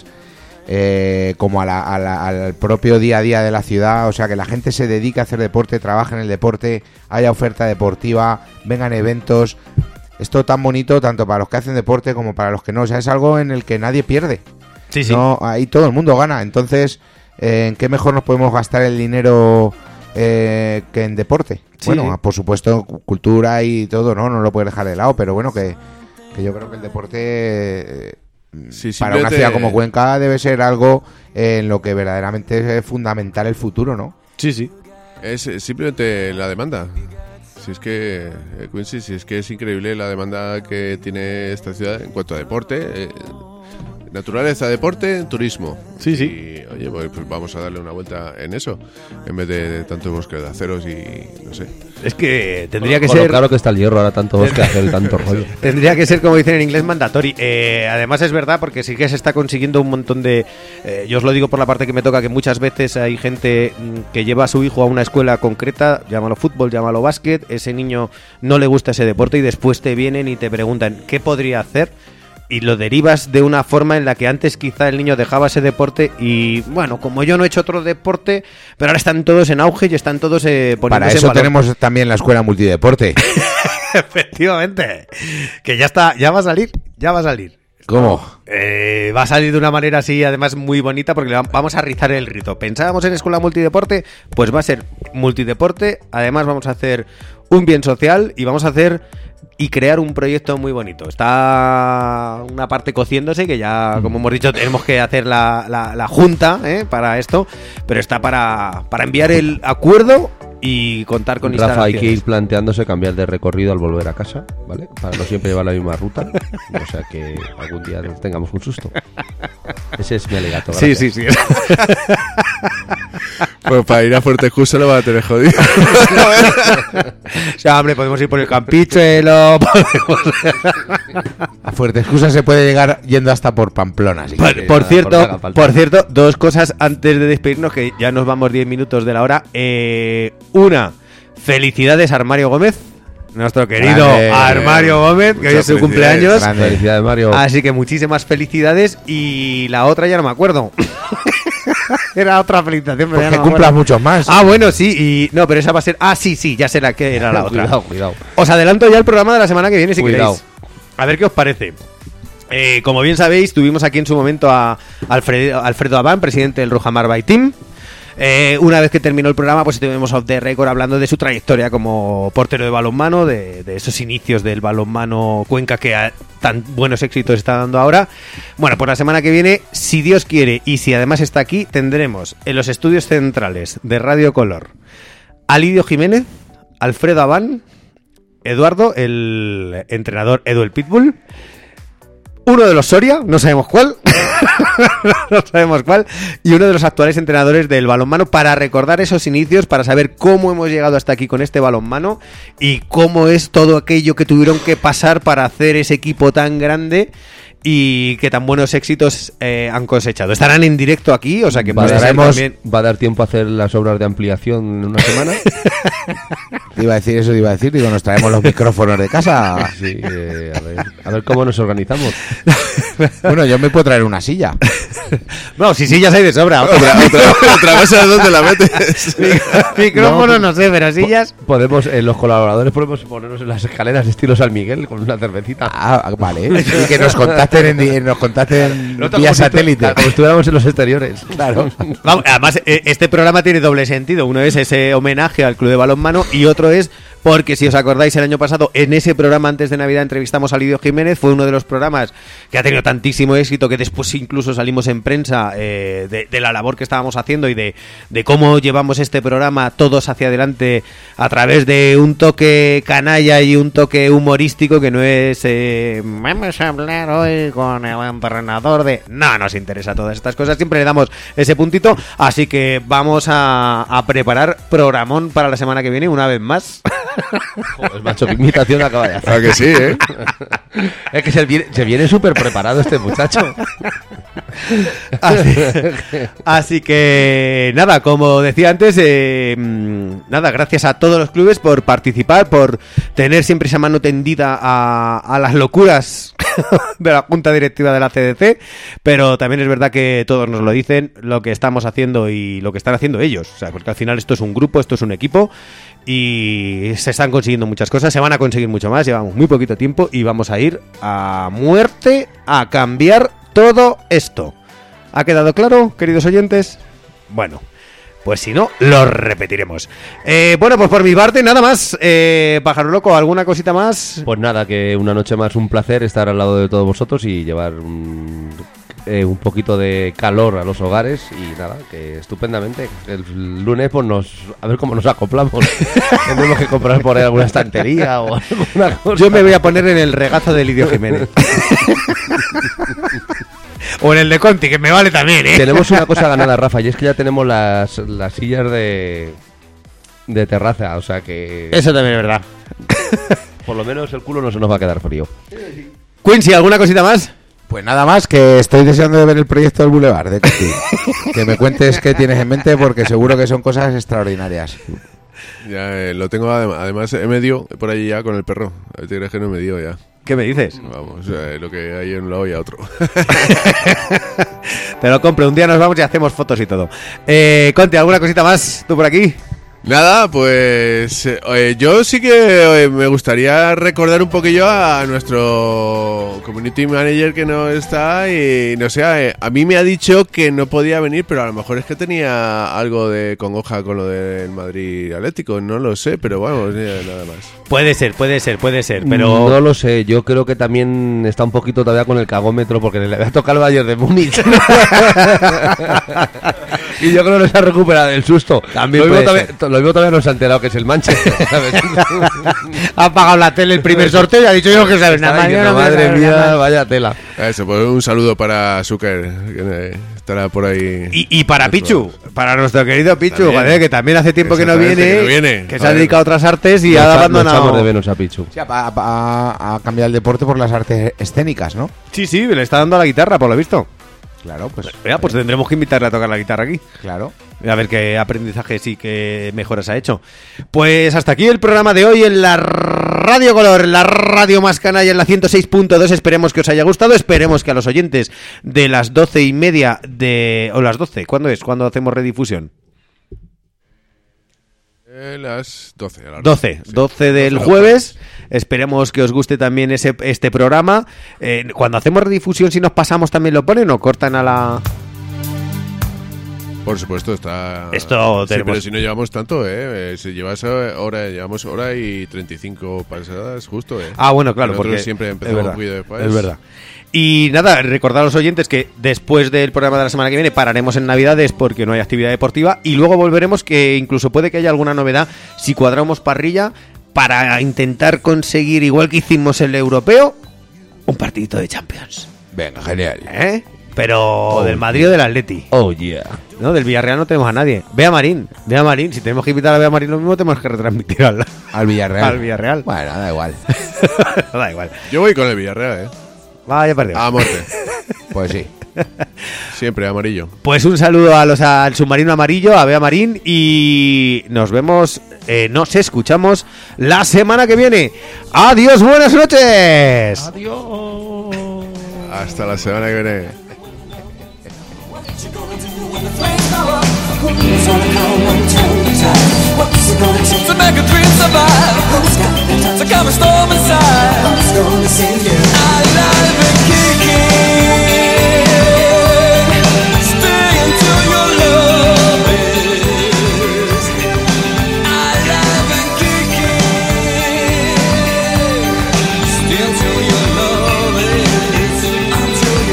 eh, como a la- a la- al propio día a día de la ciudad. O sea, que la gente se dedique a hacer deporte, trabaje en el deporte, haya oferta deportiva, vengan eventos. Esto tan bonito tanto para los que hacen deporte como para los que no. O sea, es algo en el que nadie pierde. Sí, sí. No, ahí todo el mundo gana. Entonces, eh, ¿en qué mejor nos podemos gastar el dinero eh, que en deporte? Sí. Bueno, por supuesto, cu- cultura y todo, ¿no? No lo puedes dejar de lado, pero bueno, que, que yo creo que el deporte eh, Sí, para una simplemente- ciudad como Cuenca debe ser algo en lo que verdaderamente es fundamental el futuro, ¿no? Sí, sí. Es eh, simplemente la demanda. Si es que, eh, Quincy, si es que es increíble la demanda que tiene esta ciudad en cuanto a deporte. eh, naturaleza, deporte, turismo. Sí, sí. Y, oye, pues, pues vamos a darle una vuelta en eso, en vez de, de tanto bosque de aceros y no sé. Es que tendría que Con lo ser. claro que está el hierro ahora, tanto bosque hacer y tanto rollo. Tendría que ser, como dicen en inglés, mandatory. Eh, además es verdad, porque sí que se está consiguiendo un montón de... eh, yo os lo digo por la parte que me toca, que muchas veces hay gente mm, que lleva a su hijo a una escuela concreta, llámalo fútbol, llámalo básquet, ese niño no le gusta ese deporte y después te vienen y te preguntan ¿qué podría hacer? Y lo derivas de una forma en la que antes quizá el niño dejaba ese deporte y, bueno, como yo no he hecho otro deporte, pero ahora están todos en auge y están todos eh, poniéndose Para en eso valor. tenemos también la escuela multideporte. Efectivamente. Que ya está, ya va a salir, ya va a salir. ¿Cómo? Eh, va a salir de una manera así, además muy bonita, porque le va- vamos a rizar el rito. Pensábamos en escuela multideporte, pues va a ser multideporte. Además vamos a hacer un bien social y vamos a hacer y crear un proyecto muy bonito. Está una parte cociéndose, que ya, como hemos dicho, tenemos que hacer la, la- la junta ¿eh? para esto, pero está para, para enviar el acuerdo y contar con Rafa, hay que ir instalaciones. planteándose cambiar de recorrido al volver a casa, ¿vale? Para no siempre llevar la misma ruta. O sea que algún día nos tengamos un susto. Ese es mi alegato. Sí, gracias. sí, sí. Pues para ir a Fuerte Excusa lo va a tener jodido. O sea, hombre, podemos ir por el Campichuelo, podemos... A Fuerte Excusa se puede llegar yendo hasta por Pamplona. Si Por, quieres. por nada, cierto, por lo que haga falta. por cierto, dos cosas antes de despedirnos, que ya nos vamos diez minutos de la hora. Eh, una, felicidades a Armario Gómez, nuestro querido Grande. Armario Gómez, que hoy Muchas es su felicidades. cumpleaños. Grande. Felicidades, Mario. Así que muchísimas felicidades. Y la otra ya no me acuerdo. Era otra felicitación, pero ya Porque no me cumplas acuerdo. muchos más. Ah, bueno, sí, y no, pero esa va a ser. Ah, sí, sí, ya sé la que era la otra. Cuidado, cuidado. Os adelanto ya el programa de la semana que viene, si Cuidado. queréis. A ver qué os parece. Eh, como bien sabéis, tuvimos aquí en su momento a Alfredo, Alfredo Abán, presidente del Rojamar by Team. Eh, una vez que terminó el programa, pues estuvimos off the record hablando de su trayectoria como portero de balonmano, de, de esos inicios del balonmano Cuenca que a tan buenos éxitos está dando ahora. Bueno, pues la semana que viene, si Dios quiere y si además está aquí, tendremos en los estudios centrales de Radio Color a Lidio Jiménez, Alfredo Abán, Eduardo, el entrenador Edu el Pitbull, uno de los Soria, no sabemos cuál, no sabemos cuál, y uno de los actuales entrenadores del balonmano para recordar esos inicios, para saber cómo hemos llegado hasta aquí con este balonmano y cómo es todo aquello que tuvieron que pasar para hacer ese equipo tan grande y que tan buenos éxitos eh, han cosechado. Estarán en directo aquí, o sea que Va a, dar, podremos también... va a dar tiempo a hacer las obras de ampliación en una semana. Te iba a decir eso, te iba a decir. Digo, nos traemos los micrófonos de casa. Sí, eh, a, ver, a ver cómo nos organizamos. Bueno, yo me puedo traer una silla. No, si sillas hay de sobra. otra, otra, otra mesa de dónde la metes. Micrófono no sé, pero sillas... Podemos, eh, los colaboradores podemos ponernos en las escaleras estilo San Miguel con una cervecita. Ah, vale. Y que nos contacten en, di- nos contacten No, vía como si satélite. Como si estuviéramos en los exteriores. Claro. Vamos, además, eh, este programa tiene doble sentido. Uno es ese homenaje al Club de Balonmano y otro es porque, si os acordáis, el año pasado, en ese programa antes de Navidad entrevistamos a Lidio Jiménez. Fue uno de los programas que ha tenido tantísimo éxito que después incluso salimos en prensa eh, de, de la labor que estábamos haciendo y de, de cómo llevamos este programa todos hacia adelante a través de un toque canalla y un toque humorístico que no es eh, vamos a hablar hoy con el entrenador de... No nos interesa todas estas cosas, siempre le damos ese puntito, así que vamos a, a preparar programón para la semana que viene una vez más. Joder, macho, qué imitación acaba de hacer. Ah, que sí, ¿eh? Es que se viene, se viene súper preparado este muchacho. Así, así que nada, como decía antes, eh, nada, gracias a todos los clubes por participar, por tener siempre esa mano tendida a, a las locuras de la junta directiva de la C D C, pero también es verdad que todos nos lo dicen, lo que estamos haciendo y lo que están haciendo ellos, o sea, porque al final esto es un grupo, esto es un equipo y se están consiguiendo muchas cosas, se van a conseguir mucho más, llevamos muy poquito tiempo y vamos a ir a muerte a cambiar todo esto. ¿Ha quedado claro, queridos oyentes? Bueno, pues si no, lo repetiremos. Eh, bueno, pues por mi parte, nada más. Eh, Pájaro Loco, ¿alguna cosita más? Pues nada, que una noche más un placer estar al lado de todos vosotros y llevar un, eh, un poquito de calor a los hogares y nada, que estupendamente. El lunes pues nos a ver cómo nos acoplamos. Tendremos que comprar por ahí alguna estantería o alguna cosa. Yo me voy a poner en el regazo de Lidio Jiménez. O en el de Conti, que me vale también, ¿eh? Tenemos una cosa ganada, Rafa, y es que ya tenemos las, las sillas de, de terraza, o sea que... Eso también es verdad. Por lo menos el culo no se nos va a quedar frío. Quincy, ¿alguna cosita más? Pues nada más, que estoy deseando de ver el proyecto del Boulevard de Conti. Que me cuentes qué tienes en mente porque seguro que son cosas extraordinarias. Ya eh, lo tengo, adem- además he medio por allí ya con el perro. ¿Te crees que no he medido ya? ¿Qué me dices? Vamos, eh, lo que hay en un lado y a otro. Te lo compro, un día nos vamos y hacemos fotos y todo. Eh, Conti, ¿alguna cosita más? ¿Tú por aquí? Nada, pues eh, yo sí que eh, me gustaría recordar un poquillo a nuestro community manager que no está y no sé, eh, a mí me ha dicho que no podía venir, pero a lo mejor es que tenía algo de congoja con lo del Madrid Atlético, no lo sé, pero vamos, eh, nada más. Puede ser, puede ser, puede ser, pero... No lo sé, yo creo que también está un poquito todavía con el cagómetro porque le había tocado el Bayern de Múnich. Y yo creo que no se ha recuperado del susto. También lo, mismo puede todavía, lo mismo todavía no se ha enterado que es el Manchester, ¿sabes? Ha apagado la tele el primer sorteo y ha dicho yo que sabes nada más. Ay, que no, madre mía, vaya tela. Eso, pues un saludo para Zucker, que eh, estará por ahí. Y, y para Nuestro- Pichu, para nuestro querido Pichu, También. joder, que también hace tiempo que no Exactamente, viene, que no viene. que se ha Joder. dedicado a otras artes y Lo ha echa- lo abandonado. echamos de menos a Pichu. Sí, a, a- a- a cambiar el deporte por las artes escénicas, ¿no? Sí, sí, le está dando a la guitarra, por lo visto. Claro, pues. Ya, pues tendremos que invitarle a tocar la guitarra aquí. Claro. A ver qué aprendizajes y qué mejoras ha hecho. Pues hasta aquí el programa de hoy en la Radio Color, la radio más canalla en la ciento seis punto dos. Esperemos que os haya gustado. Esperemos que a los oyentes de las doce y media de... o las doce, ¿cuándo es? ¿Cuándo hacemos redifusión? Eh, las doce. A las doce, sí. doce del doce jueves. Esperemos que os guste también ese, este programa. Eh, cuando hacemos redifusión, si nos pasamos, ¿también lo ponen o cortan a la...? Por supuesto, está... Esto Sí, tenemos- pero si no llevamos tanto, ¿eh? eh si llevas eh, hora, llevamos hora y treinta y cinco pasadas justo, ¿eh? Ah, bueno, claro, Nosotros porque siempre es empezamos verdad, un poquito después. es verdad. Y nada, recordar a los oyentes que después del programa de la semana que viene pararemos en Navidades porque no hay actividad deportiva y luego volveremos, que incluso puede que haya alguna novedad si cuadramos parrilla para intentar conseguir, igual que hicimos el europeo, un partidito de Champions. Venga, genial. ¿Eh? Pero del Madrid o del Atleti. Oh, yeah. No, del Villarreal no tenemos a nadie. Ve a Marín, ve a Marín. Si tenemos que invitar a Bea Marín lo mismo, tenemos que retransmitir al, Al Villarreal. al Villarreal. Bueno, da igual. Da igual. Yo voy con el Villarreal, ¿eh? Vaya perdido. A muerte. Pues sí. Siempre amarillo. Pues un saludo a los al submarino amarillo, a Bea Marín, y nos vemos, eh, nos escuchamos la semana que viene. Adiós, buenas noches. Hasta la semana que viene. What's it gonna do when the flames go up? Who's gonna come and turn the tide? What's it gonna take To make a dream survive, Who's got the time? to calm a storm inside. Who's gonna save you? Alive and kicking. Stay until your love is. Alive and kicking. Stay until your love is. Until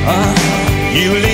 You